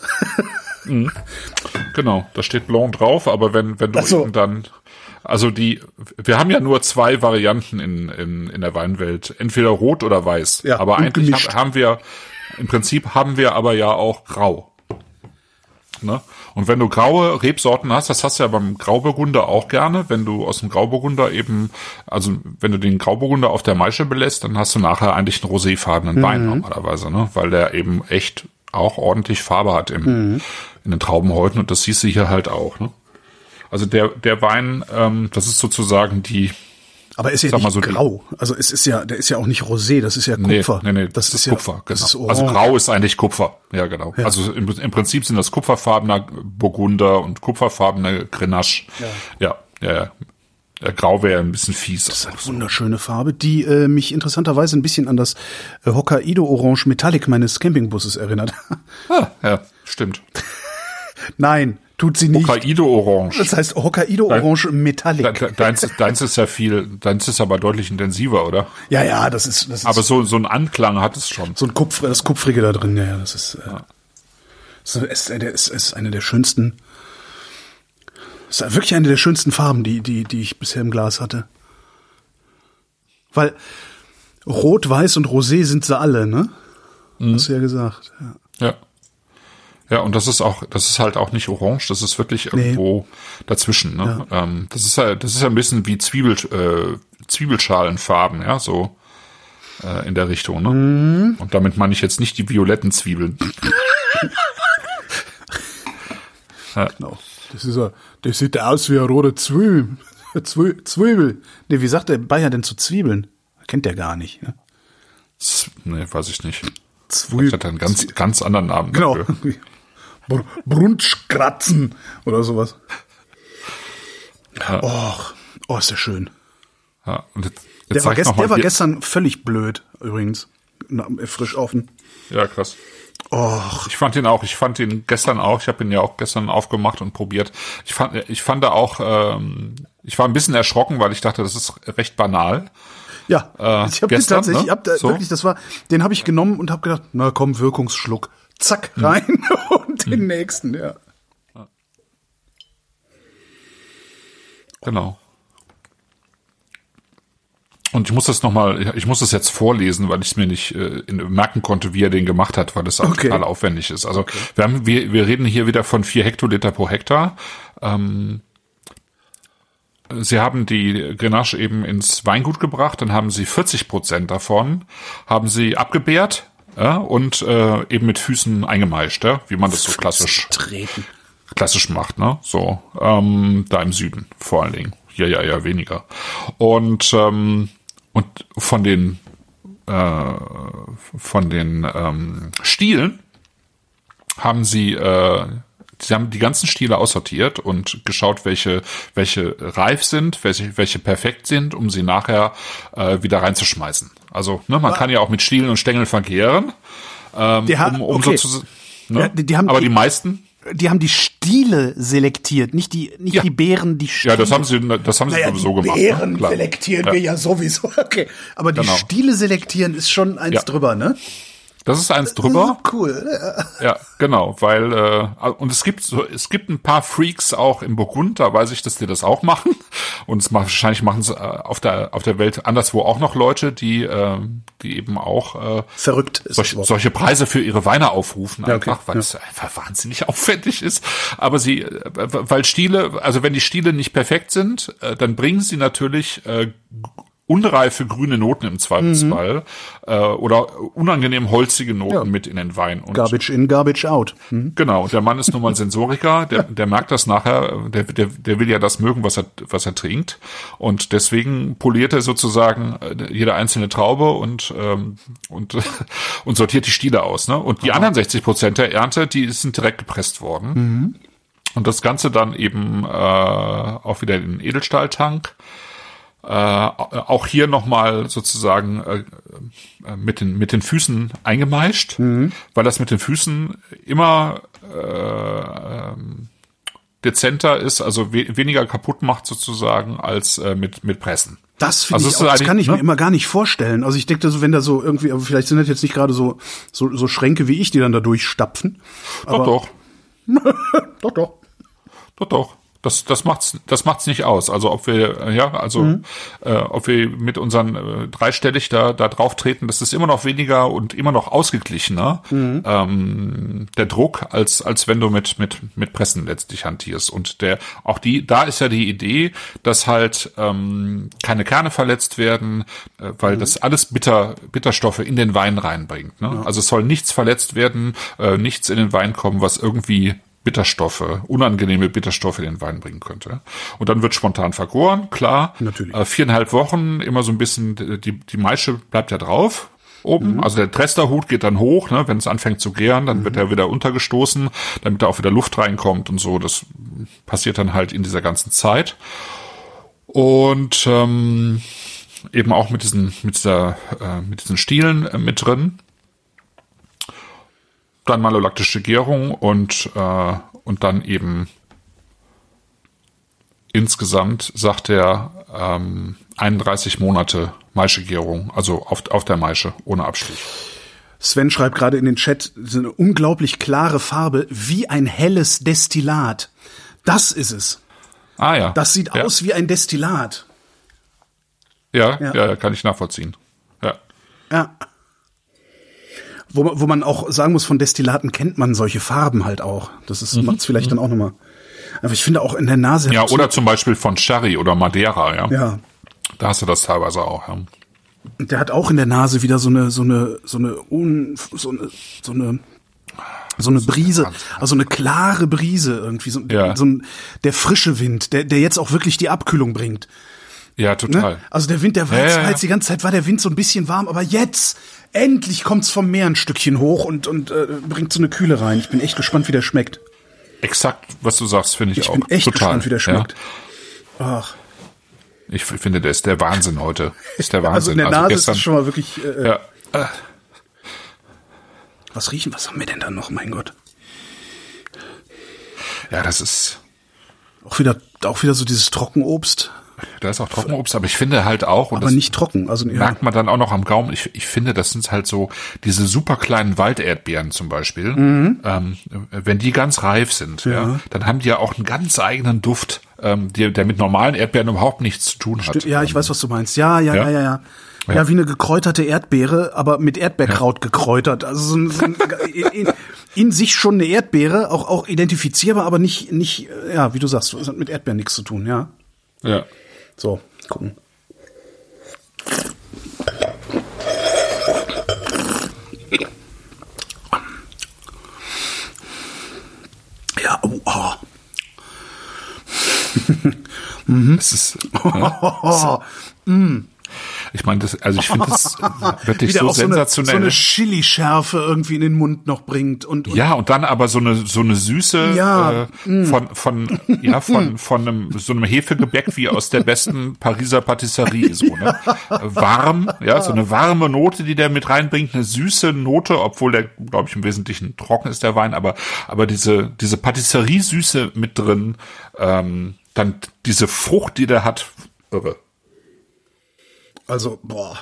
Genau, da steht Blanc drauf, aber wenn, wenn du Ach so. eben dann, also die, wir haben ja nur zwei Varianten in, in, in der Weinwelt, entweder rot oder weiß, Ja, aber und eigentlich gemischt. hab, haben wir, im Prinzip haben wir aber ja auch grau. Ne? Und wenn du graue Rebsorten hast, das hast du ja beim Grauburgunder auch gerne, wenn du aus dem Grauburgunder eben, also wenn du den Grauburgunder auf der Maische belässt, dann hast du nachher eigentlich einen roséfarbenen Wein normalerweise, ne? Weil der eben echt auch ordentlich Farbe hat im, Mhm. in den Traubenhäuten, und das siehst du hier halt auch. Ne? Also der der Wein, ähm, das ist sozusagen die, Aber ist ja Sag nicht mal so die- grau. Also es ist ja, der ist ja auch nicht rosé, das ist ja nee, Kupfer. nee, nee, das, ist ja, Kupfer, das ist genau. orange. Also grau ist eigentlich Kupfer, ja genau. Ja. Also im, im Prinzip sind das kupferfarbener Burgunder und kupferfarbene Grenache. Ja, ja, ja. Der Grau wäre ein bisschen fies. Das ist eine wunderschöne Farbe, die äh, mich interessanterweise ein bisschen an das äh, Hokkaido Orange Metallic meines Campingbusses erinnert. Ah, ja, stimmt. Nein, tut sie nicht. Hokkaido Orange. Das heißt Hokkaido Nein. Orange Metallic. De- Deins, deins ist ja viel, deins ist aber deutlich intensiver, oder? Ja, ja, das ist, das ist Aber so, so ein Anklang hat es schon. so ein Kupfer, das Kupfrige da drin. Ja, ja, das ist, äh, das ist, äh, ist, ist eine der schönsten. Das ist wirklich eine der schönsten Farben, die, die, die ich bisher im Glas hatte. Weil Rot, Weiß und Rosé sind sie alle, ne? Mhm. Hast du ja gesagt. Ja. Ja. Ja, und das ist auch, das ist halt auch nicht orange, das ist wirklich irgendwo dazwischen, ne? Ähm, das ist ja, das ist ja ein bisschen wie Zwiebel, äh, Zwiebelschalenfarben, ja, so äh, in der Richtung, ne? Mhm. Und damit meine ich jetzt nicht die violetten Zwiebeln. Genau. Das ist ja, das sieht aus wie eine rote Zwiebel. Zwiebel. Zwiebel. Nee, wie sagt der Bayer denn zu Zwiebeln? Kennt der gar nicht. Ne? Z- Nee, weiß ich nicht. Zwiebel. Das hat einen ganz, ganz anderen Namen. Genau. Dafür. Br Brunschkratzen oder sowas. Ja. Och, oh, ist der schön. Ja, und jetzt, jetzt Der war, sag ich gest noch mal der war hier- gestern völlig blöd, übrigens. Na, frisch offen. Ja, krass. Och, Ich fand ihn auch, ich fand ihn gestern auch, ich habe ihn ja auch gestern aufgemacht und probiert. Ich fand, ich fand da auch, ähm, ich war ein bisschen erschrocken, weil ich dachte, das ist recht banal. ja. Äh, ich habe den gestern, tatsächlich, ne? ich hab da So? wirklich, das war, den habe ich genommen und habe gedacht, na komm, Wirkungsschluck. Zack, Hm. rein und den nächsten, ja. Genau. Und ich muss das nochmal, ich muss das jetzt vorlesen, weil ich es mir nicht äh, merken konnte, wie er den gemacht hat, weil das auch Okay. total aufwendig ist. Also okay. wir haben, wir, wir reden hier wieder von vier Hektoliter pro Hektar. Ähm, Sie haben die Grenache eben ins Weingut gebracht, dann haben Sie vierzig Prozent davon, haben Sie abgebärt ja, und äh, eben mit Füßen eingemeischt, ja, wie man das so klassisch Treten. klassisch macht, ne? So, ähm, da im Süden vor allen Dingen. Hier ja eher weniger. Und ähm, und von den äh, von den ähm, Stielen haben sie äh, sie haben die ganzen Stiele aussortiert und geschaut, welche welche reif sind, welche welche perfekt sind, um sie nachher äh, wieder reinzuschmeißen. Also ne, man kann ja auch mit Stielen und Stängeln vergären, ähm, Die ha- um, um okay. so zu, ne? Ja, die- die haben aber die- die meisten Die haben die Stiele selektiert, nicht die, nicht Ja. die Beeren, die Stiele. Ja, das haben sie, das haben sie naja, sowieso die gemacht. Beeren ne? Klar. selektieren Ja. wir ja sowieso. Okay. Aber die Genau. Stiele selektieren ist schon eins Ja. drüber, ne? Das ist eins drüber. Cool. Ja, genau, weil äh, und es gibt so, es gibt ein paar Freaks auch im Burgund, da weiß ich, dass die das auch machen. Und es macht, wahrscheinlich machen es äh, auf der auf der Welt anderswo auch noch Leute, die äh, die eben auch äh, Verrückt ist solche, das Wort. solche Preise für ihre Weine aufrufen, Ja, einfach, okay, weil ja. es einfach wahnsinnig aufwendig ist. Aber sie, äh, weil Stiele, also wenn die Stiele nicht perfekt sind, äh, dann bringen sie natürlich äh, unreife grüne Noten im Zweifelsfall mhm. äh, oder unangenehm holzige Noten Ja. mit in den Wein. Und Garbage in, garbage out. Mhm. genau, und der Mann ist nun mal Sensoriker, der, der merkt das nachher, der, der, der will ja das mögen, was er, was er trinkt. Und deswegen poliert er sozusagen jede einzelne Traube und, ähm, und, und sortiert die Stiele aus. Ne? Und die anderen sechzig Prozent der Ernte, die sind direkt gepresst worden. Mhm. Und das Ganze dann eben äh, auch wieder in den Edelstahltank. Äh, auch hier nochmal sozusagen äh, mit den mit den Füßen eingemeischt, mhm. weil das mit den Füßen immer äh, dezenter ist, also we weniger kaputt macht sozusagen als äh, mit mit Pressen. Das finde Also ich es auch, ist das kann ich ne? mir immer gar nicht vorstellen. Also ich denke, so, wenn da so irgendwie, aber vielleicht sind das jetzt nicht gerade so, so so Schränke wie ich, die dann da durchstapfen. Doch, doch. Doch, doch. Doch, doch. Das, das macht's, das macht's nicht aus. Also ob wir, ja, also mhm. äh, ob wir mit unseren äh, dreistellig da da drauf treten, das ist immer noch weniger und immer noch ausgeglichener mhm. ähm, der Druck als als wenn du mit mit mit Pressen letztlich hantierst. Und der auch die, da ist ja die Idee, dass halt ähm, keine Kerne verletzt werden, äh, weil mhm. das alles bitter Bitterstoffe in den Wein reinbringt. Ne? Ja. Also es soll nichts verletzt werden, äh, nichts in den Wein kommen, was irgendwie Bitterstoffe, unangenehme Bitterstoffe in den Wein bringen könnte. Und dann wird spontan vergoren, klar. Natürlich. Äh, viereinhalb Wochen, immer so ein bisschen, die, die Maische bleibt ja drauf oben. Mhm. Also der Tresterhut geht dann hoch, ne? Wenn es anfängt zu gären, dann mhm. wird er wieder untergestoßen, damit da auch wieder Luft reinkommt und so. Das passiert dann halt in dieser ganzen Zeit. Und ähm, eben auch mit diesen, mit dieser, äh, mit diesen Stielen äh, mit drin. Dann malolaktische Gärung und äh, und dann eben insgesamt, sagt er, ähm, einunddreißig Monate Maischegärung, also auf, auf der Maische, ohne Abstrich. Sven schreibt gerade in den Chat, so eine unglaublich klare Farbe, wie ein helles Destillat. Das ist es. Ah ja. Das sieht ja. aus wie ein Destillat. Ja, Ja. ja, ja, kann ich nachvollziehen. Ja. Ja. Wo, man- wo man auch sagen muss, von Destillaten kennt man solche Farben halt auch. Das ist, macht's vielleicht dann auch nochmal. Aber ich finde auch in der Nase. Ja, hat so- oder zum Beispiel von Sherry oder Madeira, ja. Ja. Da hast du das teilweise auch, ja. Und der hat auch in der Nase wieder so eine, so eine, so eine, un, so eine, so eine, so eine Brise, also eine klare Brise irgendwie, so, Ja. so ein, der frische Wind, der, der jetzt auch wirklich die Abkühlung bringt. Ja, total. Ne? Also der Wind, der war Ja, jetzt, ja, ja. jetzt die ganze Zeit war der Wind so ein bisschen warm, aber jetzt endlich kommt's vom Meer ein Stückchen hoch und und äh, bringt so eine Kühle rein. Ich bin echt gespannt, wie der schmeckt. Exakt, was du sagst, finde ich, Ich auch. bin echt total. gespannt, wie der schmeckt. Ach, Ja. Ich finde, der ist der Wahnsinn heute. Ist der Wahnsinn. also in der Nase gestern, ist es schon mal wirklich. Äh, ja. Was riechen? Was haben wir denn da noch? Mein Gott. Ja, das ist, Auch wieder, auch wieder so dieses Trockenobst, da ist auch Trockenobst, aber ich finde halt auch, und aber das nicht trocken. Also ja. merkt man dann auch noch am Gaumen, ich, ich finde, das sind halt so diese super kleinen Walderdbeeren zum Beispiel. Mhm. Ähm, wenn die ganz reif sind, ja. Ja. dann haben die ja auch einen ganz eigenen Duft. ähm, der, der mit normalen Erdbeeren überhaupt nichts zu tun hat. Ja, ich weiß, was du meinst. Ja, ja, ja, ja, ja. Ja, ja wie eine gekräuterte Erdbeere, aber mit Erdbeerkraut ja. gekräutert. Also so ein, so ein, in, in sich schon eine Erdbeere, auch auch identifizierbar, aber nicht nicht ja, wie du sagst, es hat mit Erdbeeren nichts zu tun, ja. Ja. So, gucken. Ja, oh, oh. mhm. Es ist, ja, mm. Ich meine, das, also ich finde das wirklich so sensationell. So eine, so eine Chili-Schärfe irgendwie in den Mund noch bringt und, und ja, und dann aber so eine so eine Süße ja, äh, von von ja von von einem so einem Hefegebäck wie aus der besten Pariser Patisserie, so ne, warm, ja, so eine warme Note, die der mit reinbringt, eine süße Note, obwohl der, glaube ich, im Wesentlichen trocken ist der Wein, aber aber diese diese Patisserie-Süße mit drin, ähm, dann diese Frucht, die der hat, irre. Also, boah.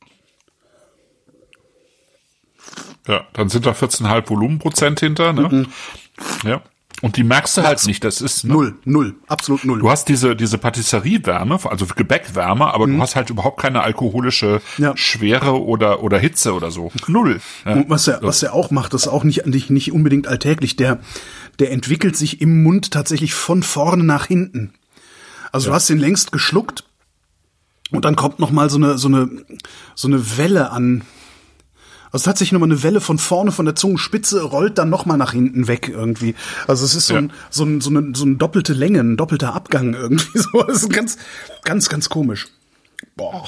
Ja, dann sind da vierzehn Komma fünf Volumenprozent hinter, ne? Mhm. Ja. Und die merkst du halt das nicht, das ist, ne? Null, null, absolut null. Du hast diese, diese Patisserie-Wärme, also Gebäckwärme, aber mhm. du hast halt überhaupt keine alkoholische ja. Schwere oder, oder Hitze oder so. Null. Ja. Und was er, was er auch macht, das ist auch nicht, nicht, nicht unbedingt alltäglich, der, der entwickelt sich im Mund tatsächlich von vorne nach hinten. Also ja. du hast den längst geschluckt, und dann kommt noch mal so eine so eine so eine Welle an. Also tatsächlich noch mal eine Welle von vorne von der Zungenspitze rollt dann noch mal nach hinten weg irgendwie. Also es ist so ja. ein so ein so eine so eine doppelte Länge, ein doppelter Abgang irgendwie so. Das ist ganz ganz ganz komisch. Boah.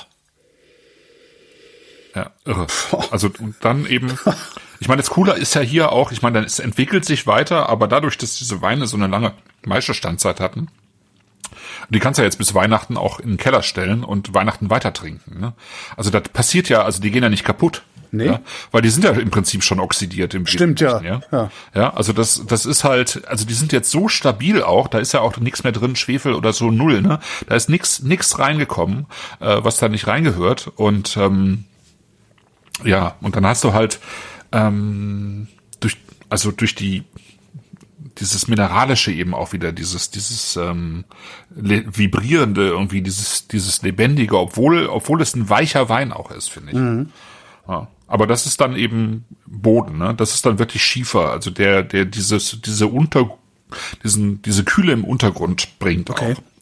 Ja, irre. Also und dann eben, ich meine, das Coole ist ja hier auch, ich meine, es entwickelt sich weiter, aber dadurch, dass diese Weine so eine lange Maischestandzeit hatten, die kannst du ja jetzt bis Weihnachten auch in den Keller stellen und Weihnachten weiter trinken. Ne? Also das passiert ja, also die gehen ja nicht kaputt. Nee. Ja? Weil die sind ja im Prinzip schon oxidiert. Im Stimmt, ja. ja. ja. Ja, also das das ist halt, also die sind jetzt so stabil auch, da ist ja auch nichts mehr drin, Schwefel oder so, null. Ne? Da ist nix nix reingekommen, äh, was da nicht reingehört. Und ähm, ja, und dann hast du halt ähm, durch, also durch die dieses Mineralische eben auch wieder, dieses, dieses ähm, Vibrierende irgendwie, dieses, dieses Lebendige, obwohl, obwohl es ein weicher Wein auch ist, finde ich. Mhm. Ja, aber das ist dann eben Boden, ne? Das ist dann wirklich Schiefer, also der, der dieses, diese Unter, diesen, diese Kühle im Untergrund bringt okay. auch.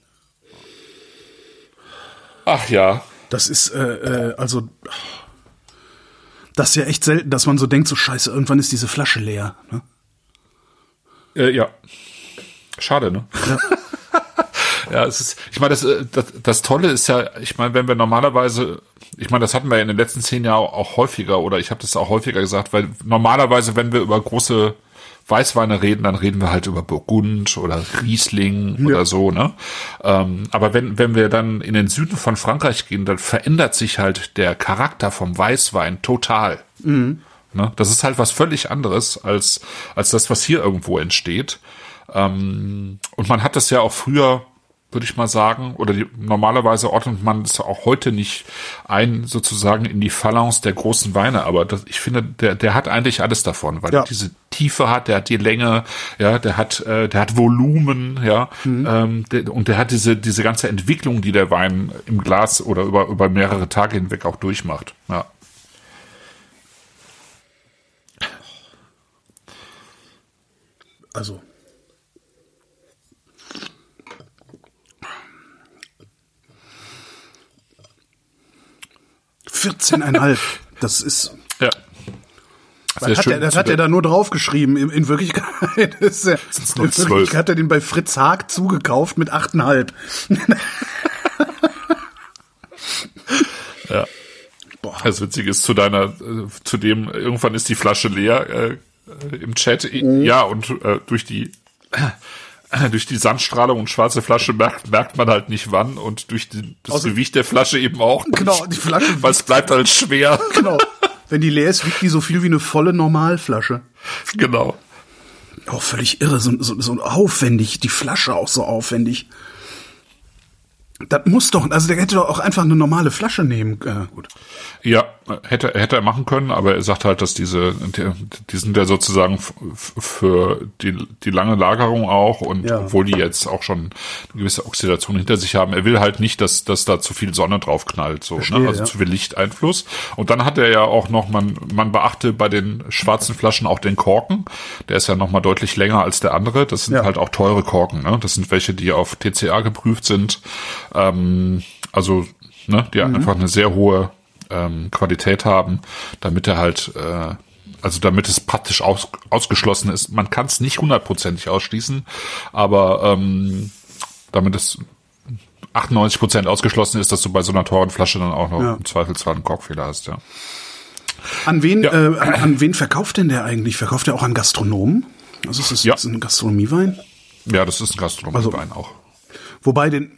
Ach ja. Das ist, äh, äh, also, das ist ja echt selten, dass man so denkt, so scheiße, irgendwann ist diese Flasche leer, ne? Äh, ja. Schade, ne? Ja. Ja, es ist, ich meine, das, das, das Tolle ist ja, ich meine, wenn wir normalerweise, ich meine, das hatten wir in den letzten zehn Jahren auch häufiger, oder ich habe das auch häufiger gesagt, weil normalerweise, wenn wir über große Weißweine reden, dann reden wir halt über Burgund oder Riesling ja. oder so, ne? Ähm, aber wenn, wenn wir dann in den Süden von Frankreich gehen, dann verändert sich halt der Charakter vom Weißwein total. Mhm. Ne? Das ist halt was völlig anderes als als das, was hier irgendwo entsteht. Ähm, und man hat das ja auch früher, würde ich mal sagen, oder die, normalerweise ordnet man es auch heute nicht ein, sozusagen in die Phalanx der großen Weine. Aber das, ich finde, der der hat eigentlich alles davon, weil ja. er diese Tiefe hat, der hat die Länge, ja, der hat äh, der hat Volumen, ja, mhm. ähm, der, und der hat diese diese ganze Entwicklung, die der Wein im Glas oder über über mehrere Tage hinweg auch durchmacht. Ja. Also vierzehn Komma fünf. Das ist ja. Das hat, er, das hat er da nur draufgeschrieben. In, in Wirklichkeit ist er, in Wirklichkeit hat er den bei Fritz Haag zugekauft mit acht Komma fünf. Ja. Boah. Das Witzige ist zu deiner, zu dem, irgendwann ist die Flasche leer, äh, im Chat, mhm. ja, und äh, durch die äh, durch die Sandstrahlung und schwarze Flasche merkt, merkt man halt nicht wann, und durch die, das also, Gewicht der Flasche eben auch nicht, genau, die Flasche, weil es bleibt halt schwer. Genau, wenn die leer ist, wiegt die so viel wie eine volle Normalflasche. Genau. Auch oh, völlig irre, so, so, so aufwendig, die Flasche auch so aufwendig. Das muss doch, also der hätte doch auch einfach eine normale Flasche nehmen. Äh, gut. Ja, hätte, hätte er machen können, aber er sagt halt, dass diese, die, die sind ja sozusagen f- für die, die lange Lagerung auch und Ja. obwohl die jetzt auch schon eine gewisse Oxidation hinter sich haben, er will halt nicht, dass, dass da zu viel Sonne drauf knallt, so, Verstehe, ne? Also ja. zu viel Lichteinfluss. Und dann hat er ja auch noch, man, man beachte bei den schwarzen Flaschen auch den Korken. Der ist ja noch mal deutlich länger als der andere. Das sind Ja. halt auch teure Korken, ne? Das sind welche, die auf T C A geprüft sind. Ähm, also, ne, die Mhm. einfach eine sehr hohe ähm, Qualität haben, damit er halt, äh, also damit es praktisch aus, ausgeschlossen ist. Man kann es nicht hundertprozentig ausschließen, aber ähm, damit es achtundneunzig Prozent ausgeschlossen ist, dass du bei so einer teuren Flasche dann auch noch Ja. im Zweifelsfall einen Korkfehler hast, ja. An wen, Ja. äh, an, an wen verkauft denn der eigentlich? Verkauft er auch an Gastronomen? Also ist das Ja. jetzt ein Gastronomiewein? Ja, das ist ein Gastronomiewein auch. Wobei den,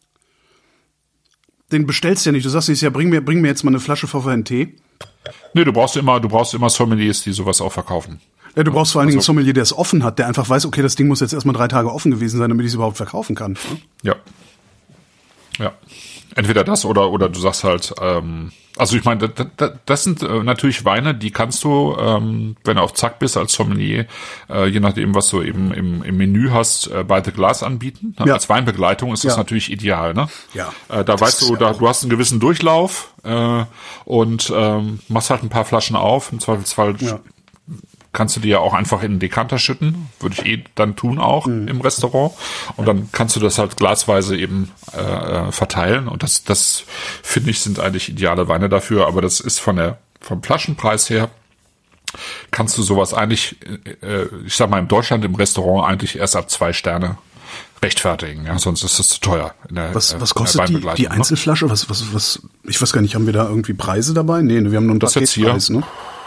den bestellst du ja nicht. Du sagst nicht, ja, bring mir, bring mir jetzt mal eine Flasche V V N T. Nee, du brauchst immer, du brauchst immer Sommeliers, die sowas auch verkaufen. Ja, du brauchst vor allen Dingen einen Also- Sommelier, der es offen hat, der einfach weiß, okay, das Ding muss jetzt erstmal drei Tage offen gewesen sein, damit ich es überhaupt verkaufen kann. Ja. Ja. Entweder das oder oder du sagst halt, ähm, also ich meine, das, das, das sind äh, natürlich Weine, die kannst du, ähm, wenn du auf Zack bist als Sommelier, äh, je nachdem, was du eben im, im Menü hast, äh, bei The Glass anbieten. Ne? Ja. Als Weinbegleitung ist das Ja. natürlich ideal. Ne? Ja. Äh, da Das weißt ist du, ja da, auch- du hast einen gewissen Durchlauf äh, und ähm, machst halt ein paar Flaschen auf. Im Zweifelsfall Ja. kannst du die ja auch einfach in den Dekanter schütten, würde ich eh dann tun auch Mhm. im Restaurant und dann kannst du das halt glasweise eben äh, verteilen und das das finde ich sind eigentlich ideale Weine dafür, aber das ist von der vom Flaschenpreis her kannst du sowas eigentlich äh, ich sag mal in Deutschland im Restaurant eigentlich erst ab zwei Sterne rechtfertigen, ja, sonst ist das zu teuer. In der, Was, äh, was in der kostet die, Weinbegleitung, die ne? Einzelflasche? Was, was, was, ich weiß gar nicht, haben wir da irgendwie Preise dabei? Nee, wir haben nur einen Das jetzt hier? Paketpreis, ne?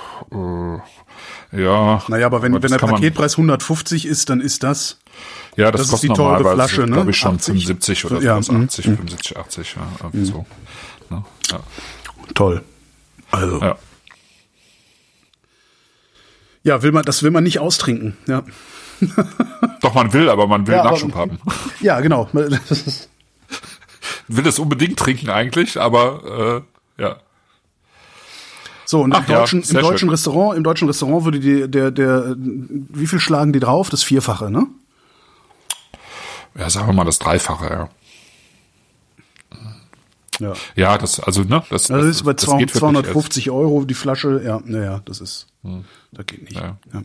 Ja. Naja, aber wenn, aber wenn das der kann man- Paketpreis hundertfünfzig ist, dann ist das, Ja, das, Das ist kostet die teure normalerweise, Flasche, ne? glaube ich, schon achtzig? fünfundsiebzig oder Ja, sowas, mhm. achtzig, fünfundsiebzig, achtzig, ja, irgendwie so. Ne? Ja. toll. Also, ja, ja. will man, das will man nicht austrinken, ja. Doch, man will, aber man will Ja, aber- Nachschub haben. Ja, genau. Das ist- Will es unbedingt trinken eigentlich, aber äh, ja. So, und im Ach ja, deutschen, im sehr deutschen schön. Restaurant, im deutschen Restaurant würde die, der, der, wie viel schlagen die drauf? Das Vierfache, ne? Ja, sagen wir mal das Dreifache, ja. Ja. Ja, das, also, ne, das, Also das ist bei das geht wirklich zweihundertfünfzig Euro die Flasche. Ja, naja, das ist, das geht nicht. Ja. Ja.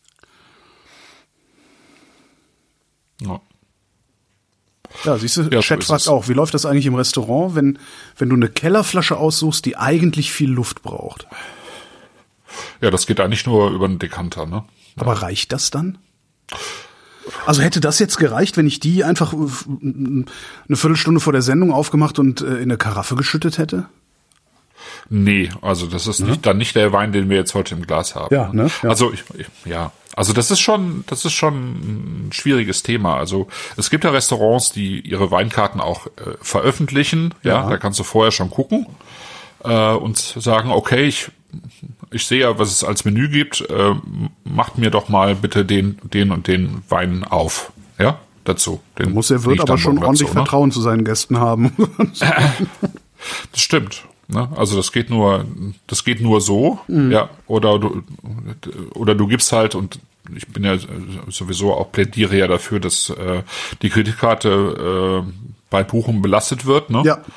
als- ja. Ja, siehst du, Ja, so Chat ist fragt es. auch, wie läuft das eigentlich im Restaurant, wenn, wenn du eine Kellerflasche aussuchst, die eigentlich viel Luft braucht? Ja, das geht eigentlich nur über einen Dekanter, ne? Aber reicht das dann? Also hätte das jetzt gereicht, wenn ich die einfach äh, eine Viertelstunde vor der Sendung aufgemacht und äh, in eine Karaffe geschüttet hätte? Nee, also das ist nicht, dann nicht der Wein, den wir jetzt heute im Glas haben. Ja, ne? Ja. Also ich, ich, ja, also das ist schon, das ist schon ein schwieriges Thema. Also es gibt ja Restaurants, die ihre Weinkarten auch äh, veröffentlichen. Ja, Ja. da kannst du vorher schon gucken äh, und sagen, okay, ich ich sehe ja, was es als Menü gibt. Äh, macht mir doch mal bitte den, den und den Wein auf. Ja, dazu. Den Muss der leg Wirt ich aber dann schon morgen ordentlich dazu, ne? Vertrauen zu seinen Gästen haben. Das stimmt. Ne? Also das geht nur, das geht nur so, ja. Oder du, oder du gibst halt, und ich bin ja sowieso auch plädiere ja dafür, dass äh, die Kreditkarte äh, bei Buchung belastet wird, ne? Ja,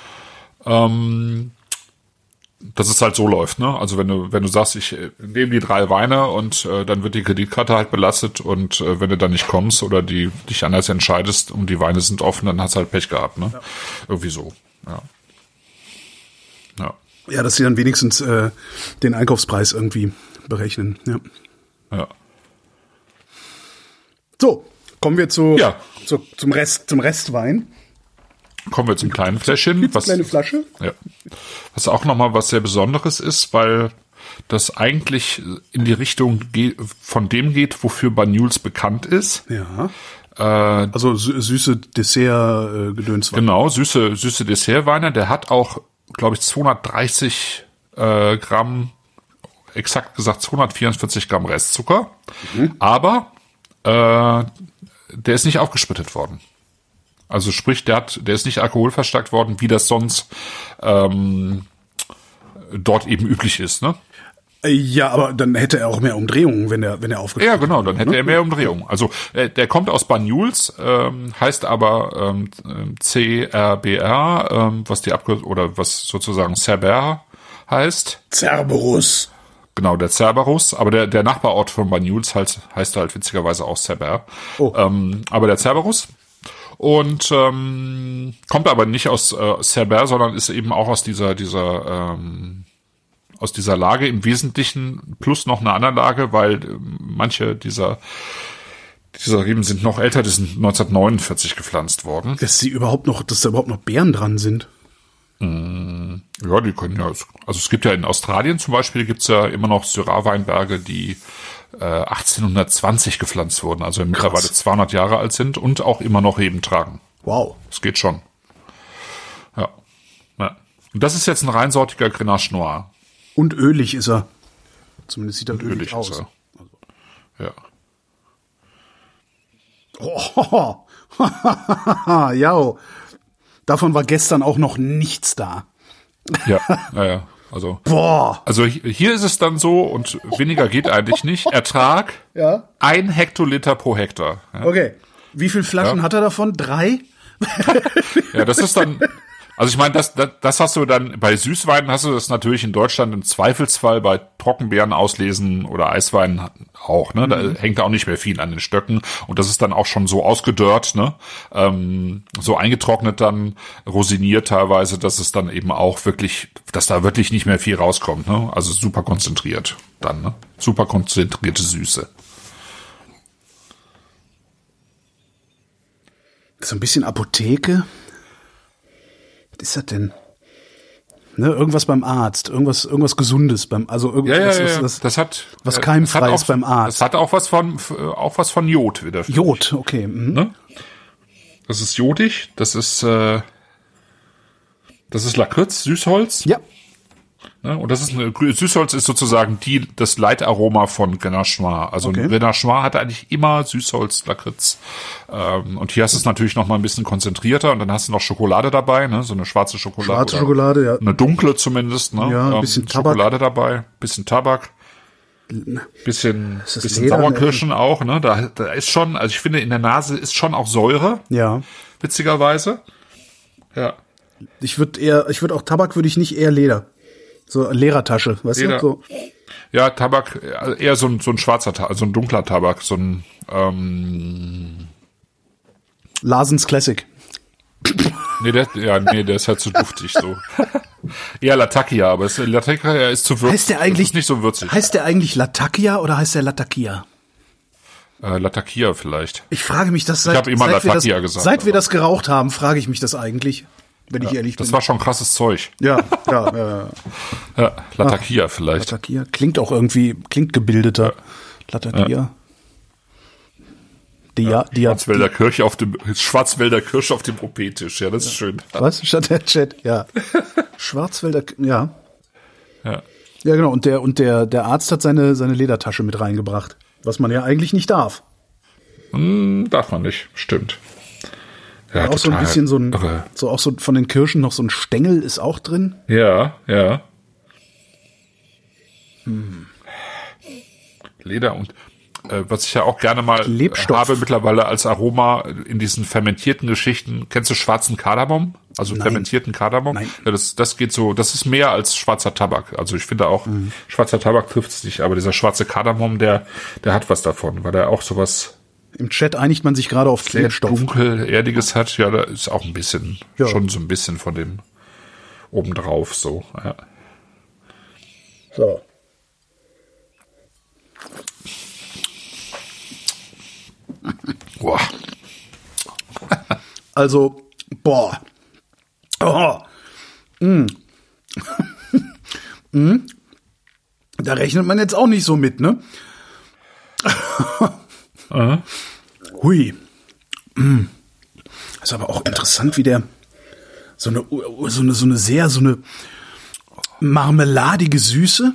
Dass es halt so läuft, ne? Also wenn du, wenn du sagst, ich äh, nehme die drei Weine und äh, dann wird die Kreditkarte halt belastet und äh, wenn du dann nicht kommst oder die dich anders entscheidest und die Weine sind offen, dann hast du halt Pech gehabt, ne? Ja. Irgendwie so, ja. Ja. ja, dass sie dann wenigstens äh, den Einkaufspreis irgendwie berechnen. Ja. Ja. So, kommen wir zu, Ja. zu zum Rest, zum Restwein. Kommen wir zum kleinen Fläschchen. Was, Kleine Flasche. ja. Was auch nochmal was sehr Besonderes ist, weil das eigentlich in die Richtung ge- von dem geht, wofür Banyuls bekannt ist. Ja. Äh, Also sü süße Dessert-Gedöns. genau, süße, süße Dessertweine. Der hat auch, glaube ich, zweihundertdreißig äh, Gramm, exakt gesagt zweihundertvierundvierzig Gramm Restzucker. Aber äh, der ist nicht aufgesprittet worden. Also sprich, der hat, der ist nicht alkoholverstärkt worden, wie das sonst ähm, dort eben üblich ist, ne? Ja, aber dann hätte er auch mehr Umdrehungen, wenn er wenn er aufgestellt Ja, genau, dann hätte er mehr Umdrehungen. Also äh, der kommt aus Banyuls, ähm, heißt aber ähm, C R B R, ähm, was die Abkürzung oder was sozusagen Cerber heißt. Cerberus. Genau, der Cerberus, aber der der Nachbarort von Banyuls heißt, heißt halt witzigerweise auch Cerber. Oh. Ähm, aber der Cerberus. Und ähm, kommt aber nicht aus äh, Cerber, sondern ist eben auch aus dieser dieser ähm, aus dieser Lage im Wesentlichen plus noch eine andere Lage, weil äh, manche dieser dieser Reben sind noch älter, die sind neunzehnhundertneunundvierzig gepflanzt worden. Dass sie überhaupt noch, dass da überhaupt noch Beeren dran sind. Mm, ja, die können ja, also es gibt ja in Australien zum Beispiel, gibt's ja immer noch Syrah-Weinberge, die äh, achtzehnhundertzwanzig gepflanzt wurden, also mittlerweile zweihundert Jahre alt sind und auch immer noch Reben tragen. Wow. Das geht schon. Ja. ja. Und das ist jetzt ein reinsortiger Grenache Noir. Und ölig ist er. Zumindest sieht er ölig, Ölig aus. ist er. Ja. Oh, ja. Davon war gestern auch noch nichts da. Ja, naja, also. Boah. Also hier ist es dann so, und weniger geht eigentlich nicht. Ertrag, Ja. ein Hektoliter pro Hektar. Ja, Okay. Wie viele Flaschen Ja. hat er davon? Drei? ja das ist dann, also ich meine, das, das, das hast du dann, bei Süßweinen hast du das natürlich in Deutschland im Zweifelsfall, bei Trockenbeeren auslesen oder Eisweinen auch, ne, da hängt auch nicht mehr viel an den Stöcken und das ist dann auch schon so ausgedörrt, ne, ähm, so eingetrocknet dann, rosiniert teilweise, dass es dann eben auch wirklich, dass da wirklich nicht mehr viel rauskommt, ne, also super konzentriert dann, ne, super konzentrierte Süße. So ein bisschen Apotheke. Was ist das denn? Ne, irgendwas beim Arzt, irgendwas, irgendwas Gesundes beim, also irgendwas, Ja, ja, ja, was, ja. was, das hat was äh, keimfrei das hat ist auch, beim Arzt. Das hat auch was von, auch was von Jod wieder. Jod, okay. Mhm. Ne? Das ist jodig, das ist, äh, das ist Lakritz, Süßholz. Ja. Ne? Und das ist eine, Süßholz ist sozusagen die, das Leitaroma von Grenache Noir. Also Okay. ein Grenache Noir hat eigentlich immer Süßholz, Lakritz. Ähm, und hier hast du es natürlich noch mal ein bisschen konzentrierter und dann hast du noch Schokolade dabei, ne? So eine schwarze Schokolade. Schwarze oder Schokolade, ja. Eine dunkle zumindest, ne? Ja, ein Ähm, bisschen Tabak. Schokolade dabei, bisschen Tabak. Bisschen, Ist das bisschen Leder? Sauerkirschen auch, ne? Da, da ist schon, also ich finde, in der Nase ist schon auch Säure, Ja. witzigerweise. Ja. Ich würde eher, ich würde auch Tabak würde ich nicht eher Leder. So Lehrertasche, weißt Leder. du? So. Ja, Tabak, eher so ein, so ein schwarzer Tabak, so ein dunkler Tabak, so ein, ähm, Larsens Classic. nee, der, ja, nee, der ist halt zu duftig, so. Eher Latakia, aber es, Latakia ist zu würzig. Heißt der eigentlich Das ist nicht so würzig. Heißt der eigentlich Latakia oder heißt der Latakia? Äh, Latakia vielleicht. Ich frage mich das seit, hab immer seit, wir, das, Latakia gesagt, seit wir aber- das geraucht haben, frage ich mich das eigentlich, wenn ich ehrlich Das bin. war schon krasses Zeug. ja, ja, ja. Ja, Latakia vielleicht. Latakia klingt auch irgendwie, klingt gebildeter. Latakia. Dia, Dia, Schwarzwälder Kirche auf dem, Schwarzwälder Kirsch auf dem O P-Tisch. Ja, das ist schön. was? Statt der Chat, ja. Schwarzwälder, ja. Ja. Ja, genau. Und der, und der, der Arzt hat seine, seine Ledertasche mit reingebracht. Was man ja eigentlich nicht darf. Hm, darf man nicht. Stimmt. Ja, Auch so ein total bisschen so ein, irre. so auch so von den Kirschen noch so ein Stängel ist auch drin. Ja, ja. Hm. Leder und äh, was ich ja auch gerne mal Klebstoff. habe mittlerweile als Aroma in diesen fermentierten Geschichten. Kennst du schwarzen Kardamom? Also Nein. fermentierten Kardamom? Nein. Ja, das, das geht so, das ist mehr als schwarzer Tabak. Also ich finde auch, Mhm. schwarzer Tabak trifft's nicht, aber dieser schwarze Kardamom, der, der hat was davon, weil der auch sowas Im Chat einigt man sich gerade auf sehr Klebstoff. dunkel, erdiges hat. Ja, da ist auch ein bisschen, Ja. schon so ein bisschen von dem obendrauf so, ja. So. Boah. Also, boah. Oh. Mm. mm. Da rechnet man jetzt auch nicht so mit, ne? Aha. Hui. Mm. Ist aber auch interessant, wie der so eine so eine so eine sehr so eine marmeladige Süße,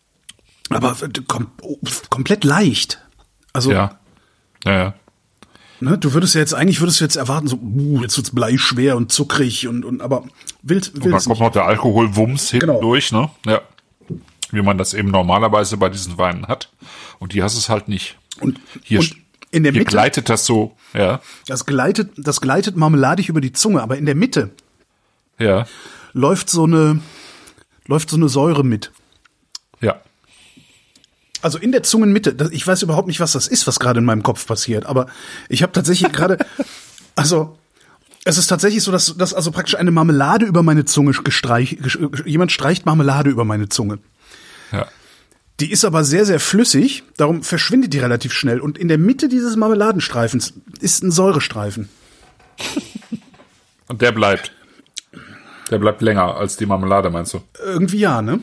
aber kom komplett leicht. Also Ja. Ja, ja. Ne, du würdest ja jetzt, eigentlich würdest du jetzt erwarten, so, uh, jetzt wird's bleischwer und zuckrig und, und aber wild, Und dann kommt noch der Alkoholwumms hinten Genau. durch, ne? Ja. Wie man das eben normalerweise bei diesen Weinen hat. Und hier hast du es halt nicht. Und, Hier, und in der hier Mitte, gleitet das so, ja. das gleitet, das gleitet marmeladig über die Zunge, aber in der Mitte Ja. läuft so eine, läuft so eine Säure mit. Ja. Also in der Zungenmitte, das, ich weiß überhaupt nicht, was das ist, was gerade in meinem Kopf passiert, aber ich habe tatsächlich gerade, also es ist tatsächlich so, dass, dass also praktisch eine Marmelade über meine Zunge gestreich, jemand streicht Marmelade über meine Zunge. Ja. Die ist aber sehr, sehr flüssig, darum verschwindet die relativ schnell und in der Mitte dieses Marmeladenstreifens ist ein Säurestreifen. Und der bleibt. Der bleibt länger als die Marmelade, meinst du? Irgendwie ja, ne?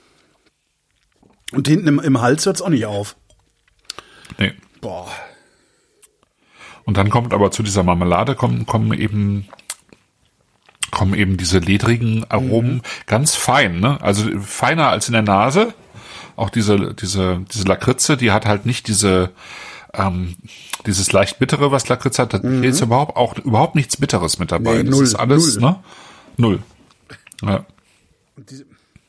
Und hinten im, im Hals hört's auch nicht auf. Nee. Boah. Und dann kommt aber zu dieser Marmelade kommen, kommen eben, kommen eben diese ledrigen Aromen, mhm. ganz fein, ne? Also feiner als in der Nase. Auch diese, diese, diese Lakritze, die hat halt nicht diese, ähm, dieses leicht bittere, was Lakritze hat. Da mhm. ist überhaupt auch, überhaupt nichts Bitteres mit dabei. Nee, das null, ist alles, null. ne? Null. Ja. Und diese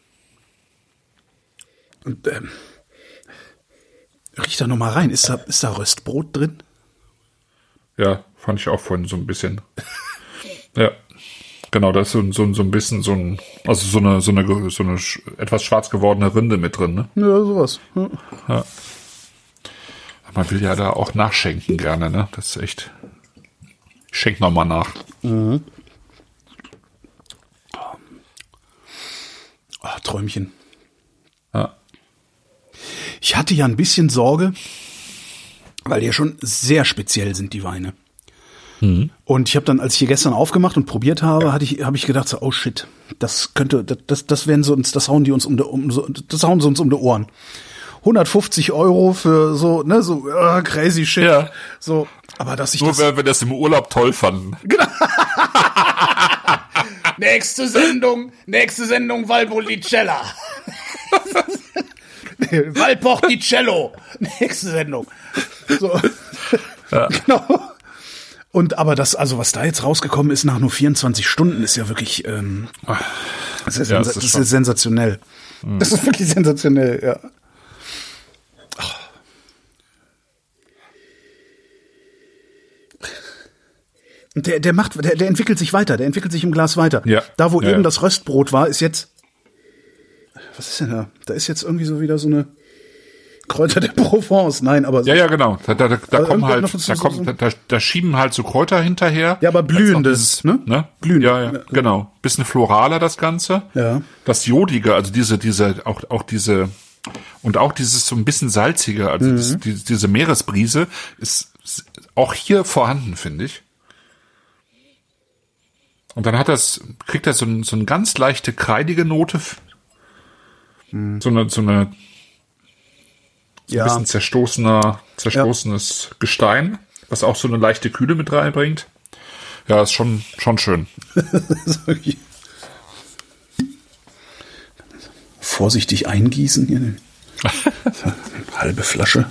Und, ähm, riech da noch mal rein. Ist da, ist da Röstbrot drin? Ja, fand ich auch vorhin so ein bisschen. Ja, genau, da ist so, so, so ein bisschen so ein, also so eine, so eine, so eine sch- etwas schwarz gewordene Rinde mit drin, ne? Ja, sowas. Ja. Ja. Man will ja da auch nachschenken gerne, ne? Das ist echt. Ich schenk noch mal nach. Mhm. Oh, Träumchen. Ja. Ich hatte ja ein bisschen Sorge, weil die ja schon sehr speziell sind, die Weine. Mhm. Und ich habe dann, als ich hier gestern aufgemacht und probiert habe, hatte ich, habe ich gedacht, so, oh shit, das könnte, das, das, das werden so uns, das hauen die uns um, die, um so, das hauen sie uns um die Ohren. hundertfünfzig Euro für so, ne, so uh, crazy shit. Ja. So, aber dass ich Nur das. weil wir das im Urlaub toll fanden. Nächste Sendung, nächste Sendung Valpolicella. Valporticello. Nächste Sendung. So. Ja. Genau. Und aber das, also was da jetzt rausgekommen ist nach nur vierundzwanzig Stunden, ist ja wirklich, ähm, das ist, Ja, das das ist, ist das ist sensationell. Mhm. Das ist wirklich sensationell, ja. Der, der macht, der, der entwickelt sich weiter, der entwickelt sich im Glas weiter. Ja. Da, wo ja, eben ja. das Röstbrot war, ist jetzt, was ist denn da? Da ist jetzt irgendwie so wieder so eine Kräuter der Provence. Nein, aber so, Ja, ja, genau. Da, da, da, da Also kommen irgendwo halt, noch so- da, kommen, da, da, da schieben halt so Kräuter hinterher. Ja, aber blühendes, Dieses, ne? ne? Blühend. Ja, ja, genau. Bisschen floraler das Ganze. Ja. Das Jodige, also diese, diese, auch, auch diese, und auch dieses so ein bisschen salzige, also Mhm. das, die, diese Meeresbrise ist auch hier vorhanden, finde ich. Und dann hat das, kriegt das so, ein, so eine ganz leichte kreidige Note, Mhm. so eine, so eine, so ein Ja. bisschen zerstoßener, zerstoßenes Gestein, was auch so eine leichte Kühle mit reinbringt. Ja, ist schon, schon schön. Vorsichtig eingießen hier. Halbe Flasche.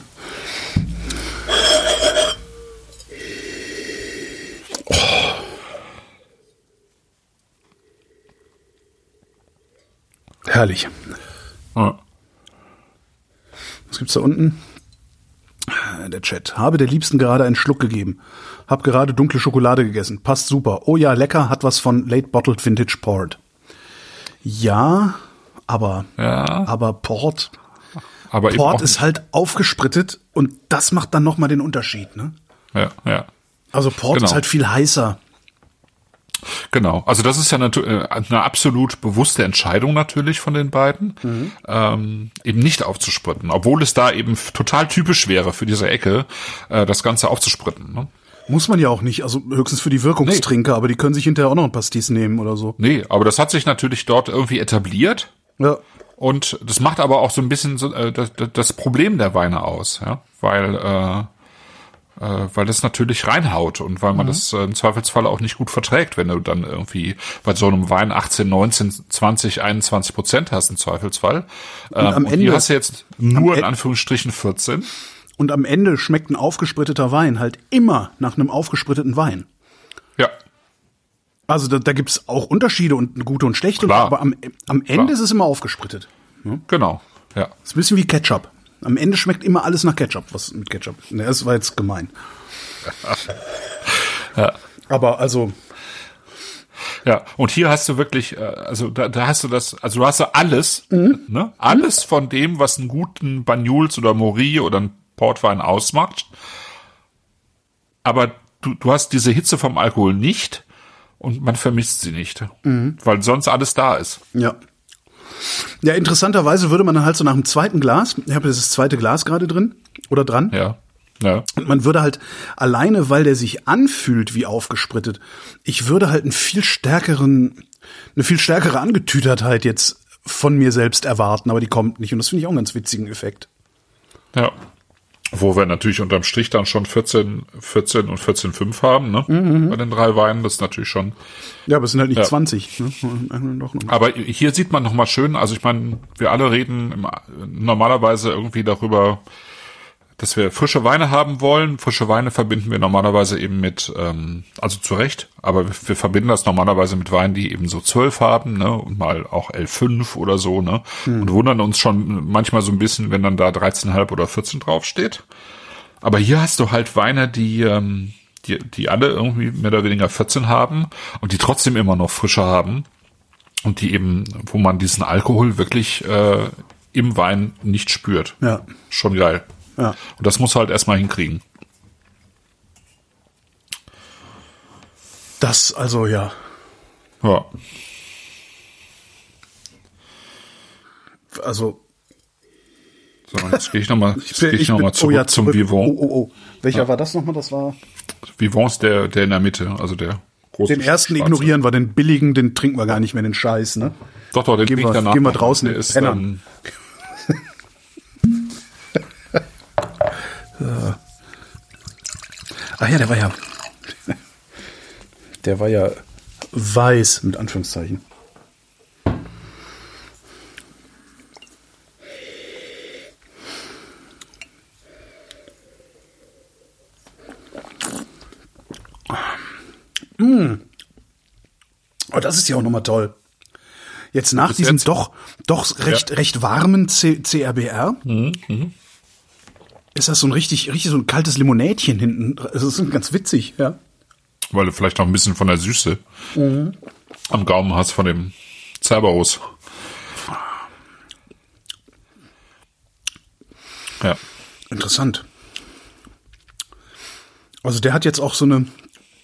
Oh. Herrlich. Ja. Was gibt's da unten? Der Chat. Habe der Liebsten gerade einen Schluck gegeben. Hab gerade dunkle Schokolade gegessen. Passt super. Oh ja, lecker. Hat was von Late Bottled Vintage Port. Ja, aber, Ja. aber Port, Aber eben Port auch, ist halt aufgesprittet und das macht dann nochmal den Unterschied, ne? ja, ja. Also Port Genau. ist halt viel heißer. Genau, also das ist ja eine, eine absolut bewusste Entscheidung natürlich von den beiden, Mhm. ähm, eben nicht aufzuspritten, obwohl es da eben total typisch wäre für diese Ecke, äh, das Ganze aufzuspritten. Ne? Muss man ja auch nicht, also höchstens für die Wirkungstrinker, aber die können sich hinterher auch noch ein Pastis nehmen oder so. Nee, aber das hat sich natürlich dort irgendwie etabliert Ja. und das macht aber auch so ein bisschen so, äh, das, das Problem der Weine aus, ja, weil äh, äh, weil das natürlich reinhaut und weil man Mhm. das äh, im Zweifelsfall auch nicht gut verträgt, wenn du dann irgendwie bei so einem Wein achtzehn, neunzehn, zwanzig, einundzwanzig Prozent hast im Zweifelsfall. Ähm, am und Ende- hier hast du jetzt nur am in E- Anführungsstrichen vierzehn. Und am Ende schmeckt ein aufgespritteter Wein halt immer nach einem aufgespritteten Wein. Ja. Also da, da gibt's auch Unterschiede und gute und schlechte, Klar. aber am, am Ende Klar. ist es immer aufgesprittet. Genau, ja. Das ist ein bisschen wie Ketchup. Am Ende schmeckt immer alles nach Ketchup. Was mit Ketchup? Ne, das war jetzt gemein. Ja. Aber also... Ja, und hier hast du wirklich, äh, also da, da hast du das, also du hast ja alles, mhm. ne? Alles von dem, was einen guten Banyuls oder Mori oder einen Portwein ausmacht. Aber du, du hast diese Hitze vom Alkohol nicht und man vermisst sie nicht, mhm. weil sonst alles da ist. Ja. Ja, interessanterweise würde man dann halt so nach dem zweiten Glas, ich habe das zweite Glas gerade drin oder dran. Ja. Ja. Und man würde halt alleine, weil der sich anfühlt wie aufgesprittet, ich würde halt einen viel stärkeren, eine viel stärkere Angetütertheit jetzt von mir selbst erwarten, aber die kommt nicht. Und das finde ich auch einen ganz witzigen Effekt. Ja. Wo wir natürlich unterm Strich dann schon vierzehn, vierzehn und vierzehn Komma fünf haben, ne? Mhm. Bei den drei Weinen, das ist natürlich schon. Ja, aber es sind halt nicht ja. zwanzig. Ne? Aber hier sieht man nochmal schön, also ich meine, wir alle reden im, normalerweise irgendwie darüber, dass wir frische Weine haben wollen. Frische Weine verbinden wir normalerweise eben mit, ähm, also zu Recht, aber wir, wir verbinden das normalerweise mit Weinen, die eben so zwölf haben, ne, und mal auch elf Komma fünf oder so, ne, hm. und wundern uns schon manchmal so ein bisschen, wenn dann da dreizehn Komma fünf oder vierzehn draufsteht. Aber hier hast du halt Weine, die, ähm, die, die alle irgendwie mehr oder weniger vierzehn haben und die trotzdem immer noch Frische haben und die eben, wo man diesen Alkohol wirklich äh, im Wein nicht spürt. Ja. Schon geil. Ja. Und das muss halt erstmal hinkriegen. Das, also, ja. Ja. Also. So, jetzt gehe ich nochmal noch noch zurück, oh ja, zum zurück. Vivant. Oh, oh, oh. Welcher ja. war das nochmal? Das war. Vivant ist der, der in der Mitte, also der große. Den ersten Schwarze. ignorieren wir, den billigen, den trinken wir gar nicht mehr, den Scheiß, ne? Doch, doch, den gehen trinke ich wir, danach. Gehen wir noch. draußen, der ist dann. Ach ja, der war ja, der war ja weiß, mit Anführungszeichen. Mmh. Oh, das ist ja auch nochmal toll. Jetzt nach Bis diesem jetzt? doch, doch recht, Ja. recht warmen C- CRBR. Mhm, mhm. Ist das so ein richtig, richtig so ein kaltes Limonädchen hinten? Das ist ganz witzig, ja. Weil du vielleicht noch ein bisschen von der Süße Mhm. am Gaumen hast von dem Cerberus. Ja. Interessant. Also der hat jetzt auch so eine,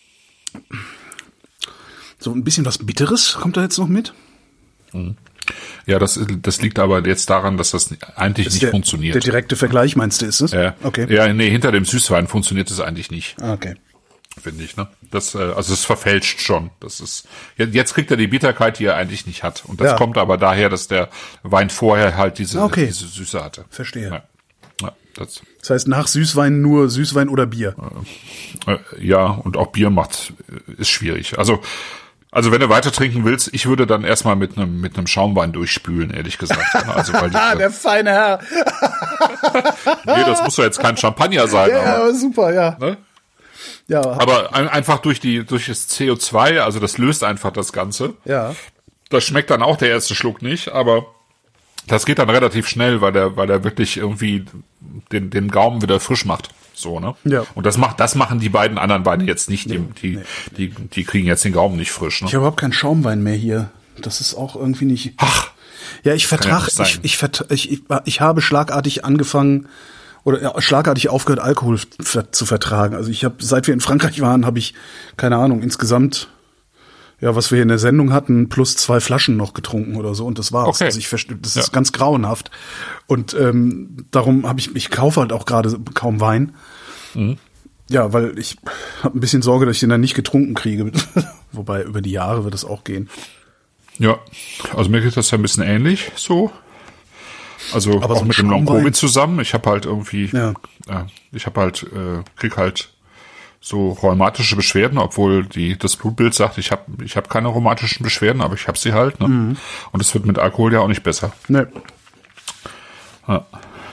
so ein bisschen was Bitteres kommt da jetzt noch mit. Ja, das, das liegt aber jetzt daran, dass das eigentlich Ist nicht der, funktioniert. Der direkte Vergleich meinst du, ist es? Ja, Okay. ja, nee, hinter dem Süßwein funktioniert es eigentlich nicht, Ah, okay. finde ich. Ne? Das, äh, also es verfälscht schon. Das ist jetzt, jetzt kriegt er die Bitterkeit, die er eigentlich nicht hat. Und das Ja. kommt aber daher, dass der Wein vorher halt diese, Okay. diese Süße hatte. Verstehe. Ja, ja, das, Das heißt nach Süßwein nur Süßwein oder Bier. äh, ja, und auch Bier macht ist schwierig. Also Also wenn du weiter trinken willst, ich würde dann erstmal mit einem mit einem Schaumwein durchspülen, ehrlich gesagt. Also weil Ah, der feine Herr. nee, das muss ja jetzt kein Champagner sein. Ja, aber, aber super, ja. ne? Ja, aber ein, einfach durch die durch das C O zwei, also das löst einfach das Ganze. ja. Das schmeckt dann auch der erste Schluck nicht, aber das geht dann relativ schnell, weil der weil der wirklich irgendwie den den Gaumen wieder frisch macht. So, ne? Ja. Und das macht, das machen die beiden anderen Weine jetzt nicht. Die, Nee, die, nee. die, die kriegen jetzt den Gaumen nicht frisch, ne? Ich habe überhaupt keinen Schaumwein mehr hier. Das ist auch irgendwie nicht. Ach. Ja, ich vertrag, nicht sein. ich, ich, vertra- ich, ich, ich habe schlagartig angefangen oder ja, schlagartig aufgehört, Alkohol ver- zu vertragen. Also ich habe, seit wir in Frankreich waren, habe ich, keine Ahnung, insgesamt, ja, was wir hier in der Sendung hatten, plus zwei Flaschen noch getrunken oder so und das war's. Okay. Also ich verstehe, das Ja. ist ganz grauenhaft. Und ähm, darum habe ich, ich kaufe halt auch gerade kaum Wein. Mhm. Ja, weil ich habe ein bisschen Sorge, dass ich den dann nicht getrunken kriege. Wobei über die Jahre wird es auch gehen. Ja, also mir geht das ja ein bisschen ähnlich so. Also Aber auch so ein mit dem Long Schaumwein- Covid zusammen. Ich habe halt irgendwie, Ja. äh, ich habe halt, äh, krieg halt so rheumatische Beschwerden, obwohl die das Blutbild sagt, ich habe ich hab keine rheumatischen Beschwerden, aber ich habe sie halt. Ne? Mhm. Und es wird mit Alkohol ja auch nicht besser. Nee. Ja.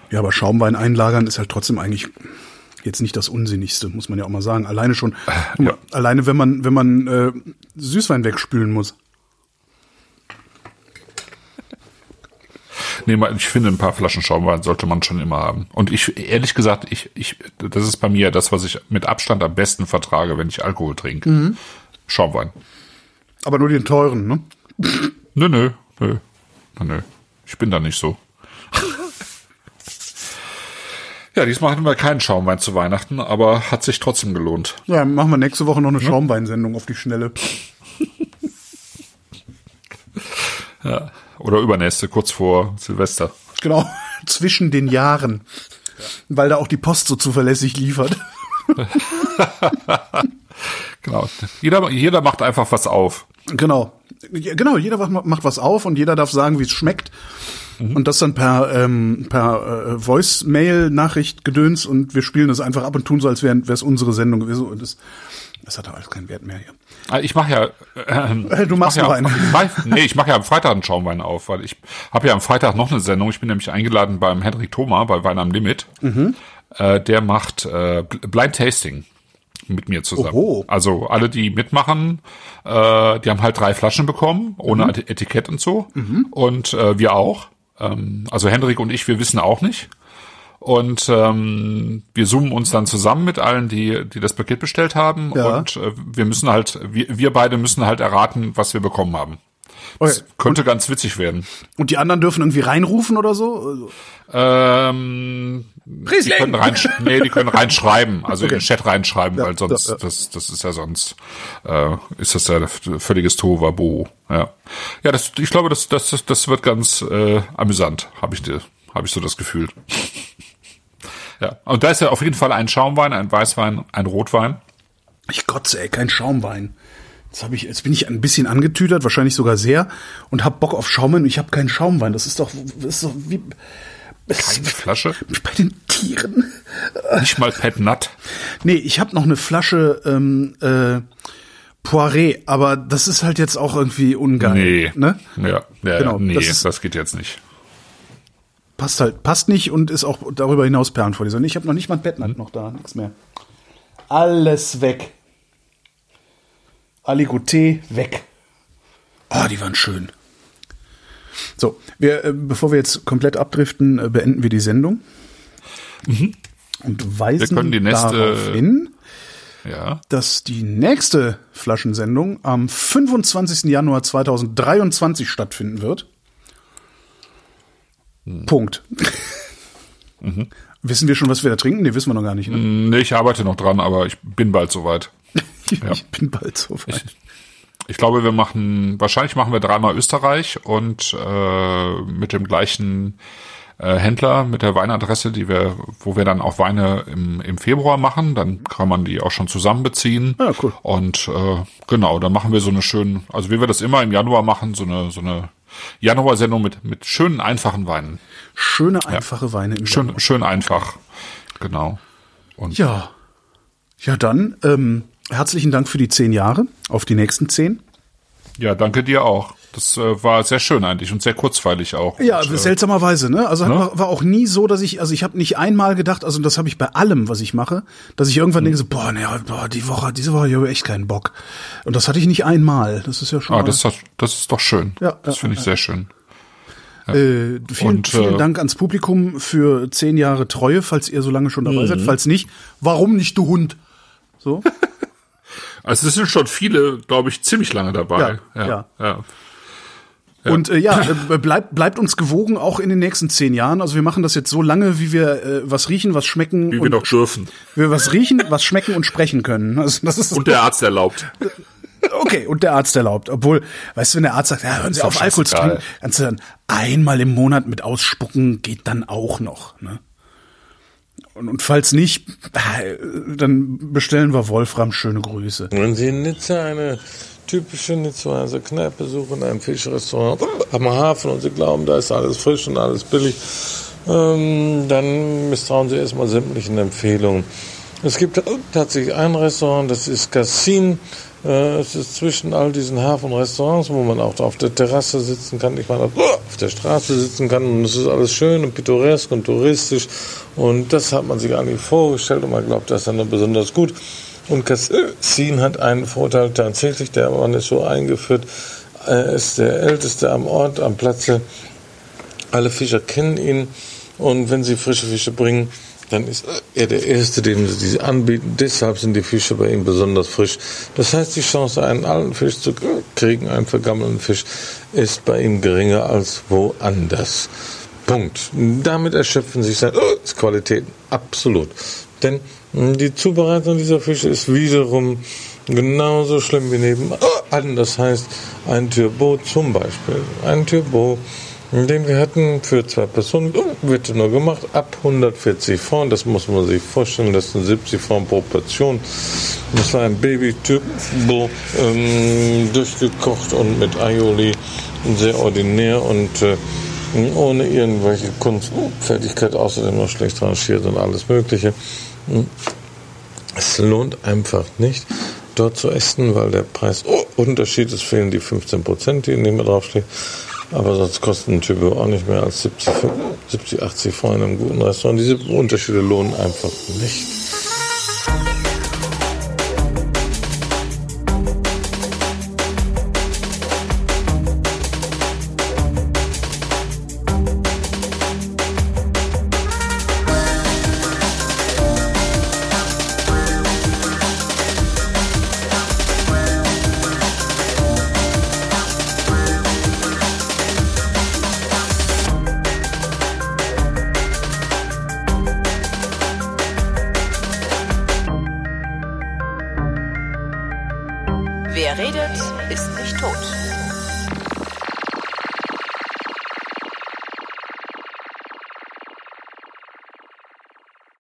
Ja, aber Schaumwein einlagern ist halt trotzdem eigentlich jetzt nicht das Unsinnigste, muss man ja auch mal sagen. Alleine schon, äh, ja. alleine wenn man wenn man äh, Süßwein wegspülen muss. Nee, ich finde, ein paar Flaschen Schaumwein sollte man schon immer haben. Und ich, ehrlich gesagt, ich, ich, das ist bei mir das, was ich mit Abstand am besten vertrage, wenn ich Alkohol trinke. Mhm. Schaumwein. Aber nur den teuren, ne? Nö, nö, nö, nö. Ich bin da nicht so. Ja, diesmal hatten wir keinen Schaumwein zu Weihnachten, aber hat sich trotzdem gelohnt. Ja, machen wir nächste Woche noch eine Schaumweinsendung auf die Schnelle. Ja, oder übernächste, kurz vor Silvester. Genau, zwischen den Jahren. Ja. Weil da auch die Post so zuverlässig liefert. Genau, jeder, jeder macht einfach was auf. Genau, genau, jeder macht was auf und jeder darf sagen, wie es schmeckt. Mhm. Und das dann per ähm, per äh, Voice-Mail-Nachricht gedöns und wir spielen das einfach ab und tun so, als wäre es unsere Sendung gewesen. Und das, das hat alles keinen Wert mehr hier. Ich mache ja. Äh, du machst noch ja, einen. Nee, ich mache ja am Freitag einen Schaumwein auf, weil ich habe ja am Freitag noch eine Sendung. Ich bin nämlich eingeladen beim Henrik Thoma bei Wein am Limit. Mhm. Äh, der macht äh, Blind Tasting mit mir zusammen. Oho. Also alle, die mitmachen, äh, die haben halt drei Flaschen bekommen, ohne mhm. Etikett und so. Mhm. Und äh, wir auch. Ähm, also Hendrik und ich, wir wissen auch nicht. Und ähm, wir zoomen uns dann zusammen mit allen, die die das Paket bestellt haben. Ja. Und äh, wir müssen halt, wir, wir beide müssen halt erraten, was wir bekommen haben. Das okay. könnte und, ganz witzig werden. Und die anderen dürfen irgendwie reinrufen oder so? Ähm, die können rein, nee, die können reinschreiben, also okay. in den Chat reinschreiben, ja, weil sonst, ja, ja. das, das ist ja sonst, äh, ist das ja völliges Tohuwabohu. Ja, ja, das, ich glaube, das, das, das wird ganz äh, amüsant, habe ich dir, habe ich so das Gefühl. Ja, und da ist ja auf jeden Fall ein Schaumwein, ein Weißwein, ein Rotwein. Ich kotze, ey, kein Schaumwein. Jetzt habe ich, jetzt bin ich ein bisschen angetütert, wahrscheinlich sogar sehr, und hab Bock auf Schaumwein. Und ich habe keinen Schaumwein. Das ist doch, das ist doch wie keine Flasche? Wie bei den Tieren. Nicht mal Pet Nat. Nee, ich habe noch eine Flasche ähm, äh, Poiré, aber das ist halt jetzt auch irgendwie ungeil. Nee. Ne? Ja, ja, genau, nee, das, ist, das geht jetzt nicht. Passt halt, passt nicht und ist auch darüber hinaus Perlenvorleser. Ich habe noch nicht mal ein Pet Nat noch da, nichts mehr. Alles weg. Aligoté weg. Ah, die waren schön. So, wir, äh, bevor wir jetzt komplett abdriften, äh, beenden wir die Sendung. Mhm. Und weisen wir können die nächste, darauf hin, ja. dass die nächste Flaschensendung am fünfundzwanzigsten Januar zweitausenddreiundzwanzig stattfinden wird. Mhm. Punkt. Mhm. Wissen wir schon, was wir da trinken? Nee, wissen wir noch gar nicht. Ne? Nee, ich arbeite noch dran, aber ich bin bald soweit. ich ja. bin bald soweit. Ich, ich glaube, wir machen, wahrscheinlich machen wir dreimal Österreich und äh, mit dem gleichen äh, Händler, mit der Weinadresse, die wir, wo wir dann auch Weine im, im Februar machen. Dann kann man die auch schon zusammen beziehen. Ja, cool. Und äh, genau, dann machen wir so eine schöne, also wie wir das immer im Januar machen, so eine so eine Januar-Sendung mit mit schönen, einfachen Weinen. Schöne, einfache ja. Weine im Schön, Januar. Schön einfach, genau. Und ja, ja dann, ähm, herzlichen Dank für die zehn Jahre. Auf die nächsten zehn. Ja, danke dir auch. Das äh, war sehr schön eigentlich und sehr kurzweilig auch. Ja, und, seltsamerweise, ne? Also ne? War, war auch nie so, dass ich, also ich habe nicht einmal gedacht, also das habe ich bei allem, was ich mache, dass ich irgendwann hm. denke so, boah, ne, boah, die Woche, diese Woche habe ich echt keinen Bock. Und das hatte ich nicht einmal. Das ist ja schon. Ah, das, hat, das ist doch schön. Ja, das ja, finde ich ja. sehr schön. Ja. Äh, vielen, und, vielen äh, Dank ans Publikum für zehn Jahre Treue, falls ihr so lange schon dabei mhm. seid. Falls nicht, warum nicht, du Hund? So. Also es sind schon viele, glaube ich, ziemlich lange dabei. Ja, ja. ja. ja. Ja. Und äh, ja, äh, bleibt bleibt uns gewogen, auch in den nächsten zehn Jahren. Also wir machen das jetzt so lange, wie wir äh, was riechen, was schmecken. Wie und wir doch dürfen. Wir was riechen, was schmecken und sprechen können. Also das ist und der Arzt erlaubt. Okay, und der Arzt erlaubt. Obwohl, weißt du, wenn der Arzt sagt, ja, hören Sie auf, Alkohol zu trinken, kannst du dann einmal im Monat mit ausspucken, geht dann auch noch. Ne? Und, und falls nicht, dann bestellen wir Wolfram schöne Grüße. Wenn Sie in Nizza eine typische Nizzaer Kneipe suchen, ein Fischrestaurant am Hafen und Sie glauben, da ist alles frisch und alles billig, ähm, dann misstrauen Sie erstmal sämtlichen Empfehlungen. Es gibt tatsächlich ein Restaurant, das ist Cassin Äh, es ist zwischen all diesen Hafenrestaurants, wo man auch auf der Terrasse sitzen kann, ich meine, auf der Straße sitzen kann, und es ist alles schön und pittoresk und touristisch, und das hat man sich eigentlich vorgestellt und man glaubt, das ist dann besonders gut. Und Kassin hat einen Vorteil tatsächlich, der Mann ist so eingeführt, er ist der Älteste am Ort, am Platze. Alle Fischer kennen ihn, und wenn sie frische Fische bringen, dann ist er der Erste, dem sie diese anbieten. Deshalb sind die Fische bei ihm besonders frisch. Das heißt, die Chance, einen alten Fisch zu kriegen, einen vergammelten Fisch, ist bei ihm geringer als woanders. Punkt. Damit erschöpfen sich seine Qualitäten. Absolut. Denn die Zubereitung dieser Fische ist wiederum genauso schlimm wie nebenan. Das heißt, ein Turbo zum Beispiel. Ein Turbo, den wir hatten für zwei Personen, wird nur gemacht ab hundertvierzig Francs. Das muss man sich vorstellen, das sind siebzig Francs pro Portion. Das war ein Baby-Turbo, ähm, durchgekocht und mit Aioli, sehr ordinär und äh, ohne irgendwelche Kunstfertigkeit, außerdem noch schlecht rangiert und alles Mögliche. Es lohnt einfach nicht, dort zu essen, weil der Preisunterschied ist, fehlen die fünfzehn Prozent, die in dem draufstehen. Aber sonst kostet ein Turbo auch nicht mehr als siebzig, achtzig Francs in einem guten Restaurant. Diese Unterschiede lohnen einfach nicht. Wer redet, ist nicht tot.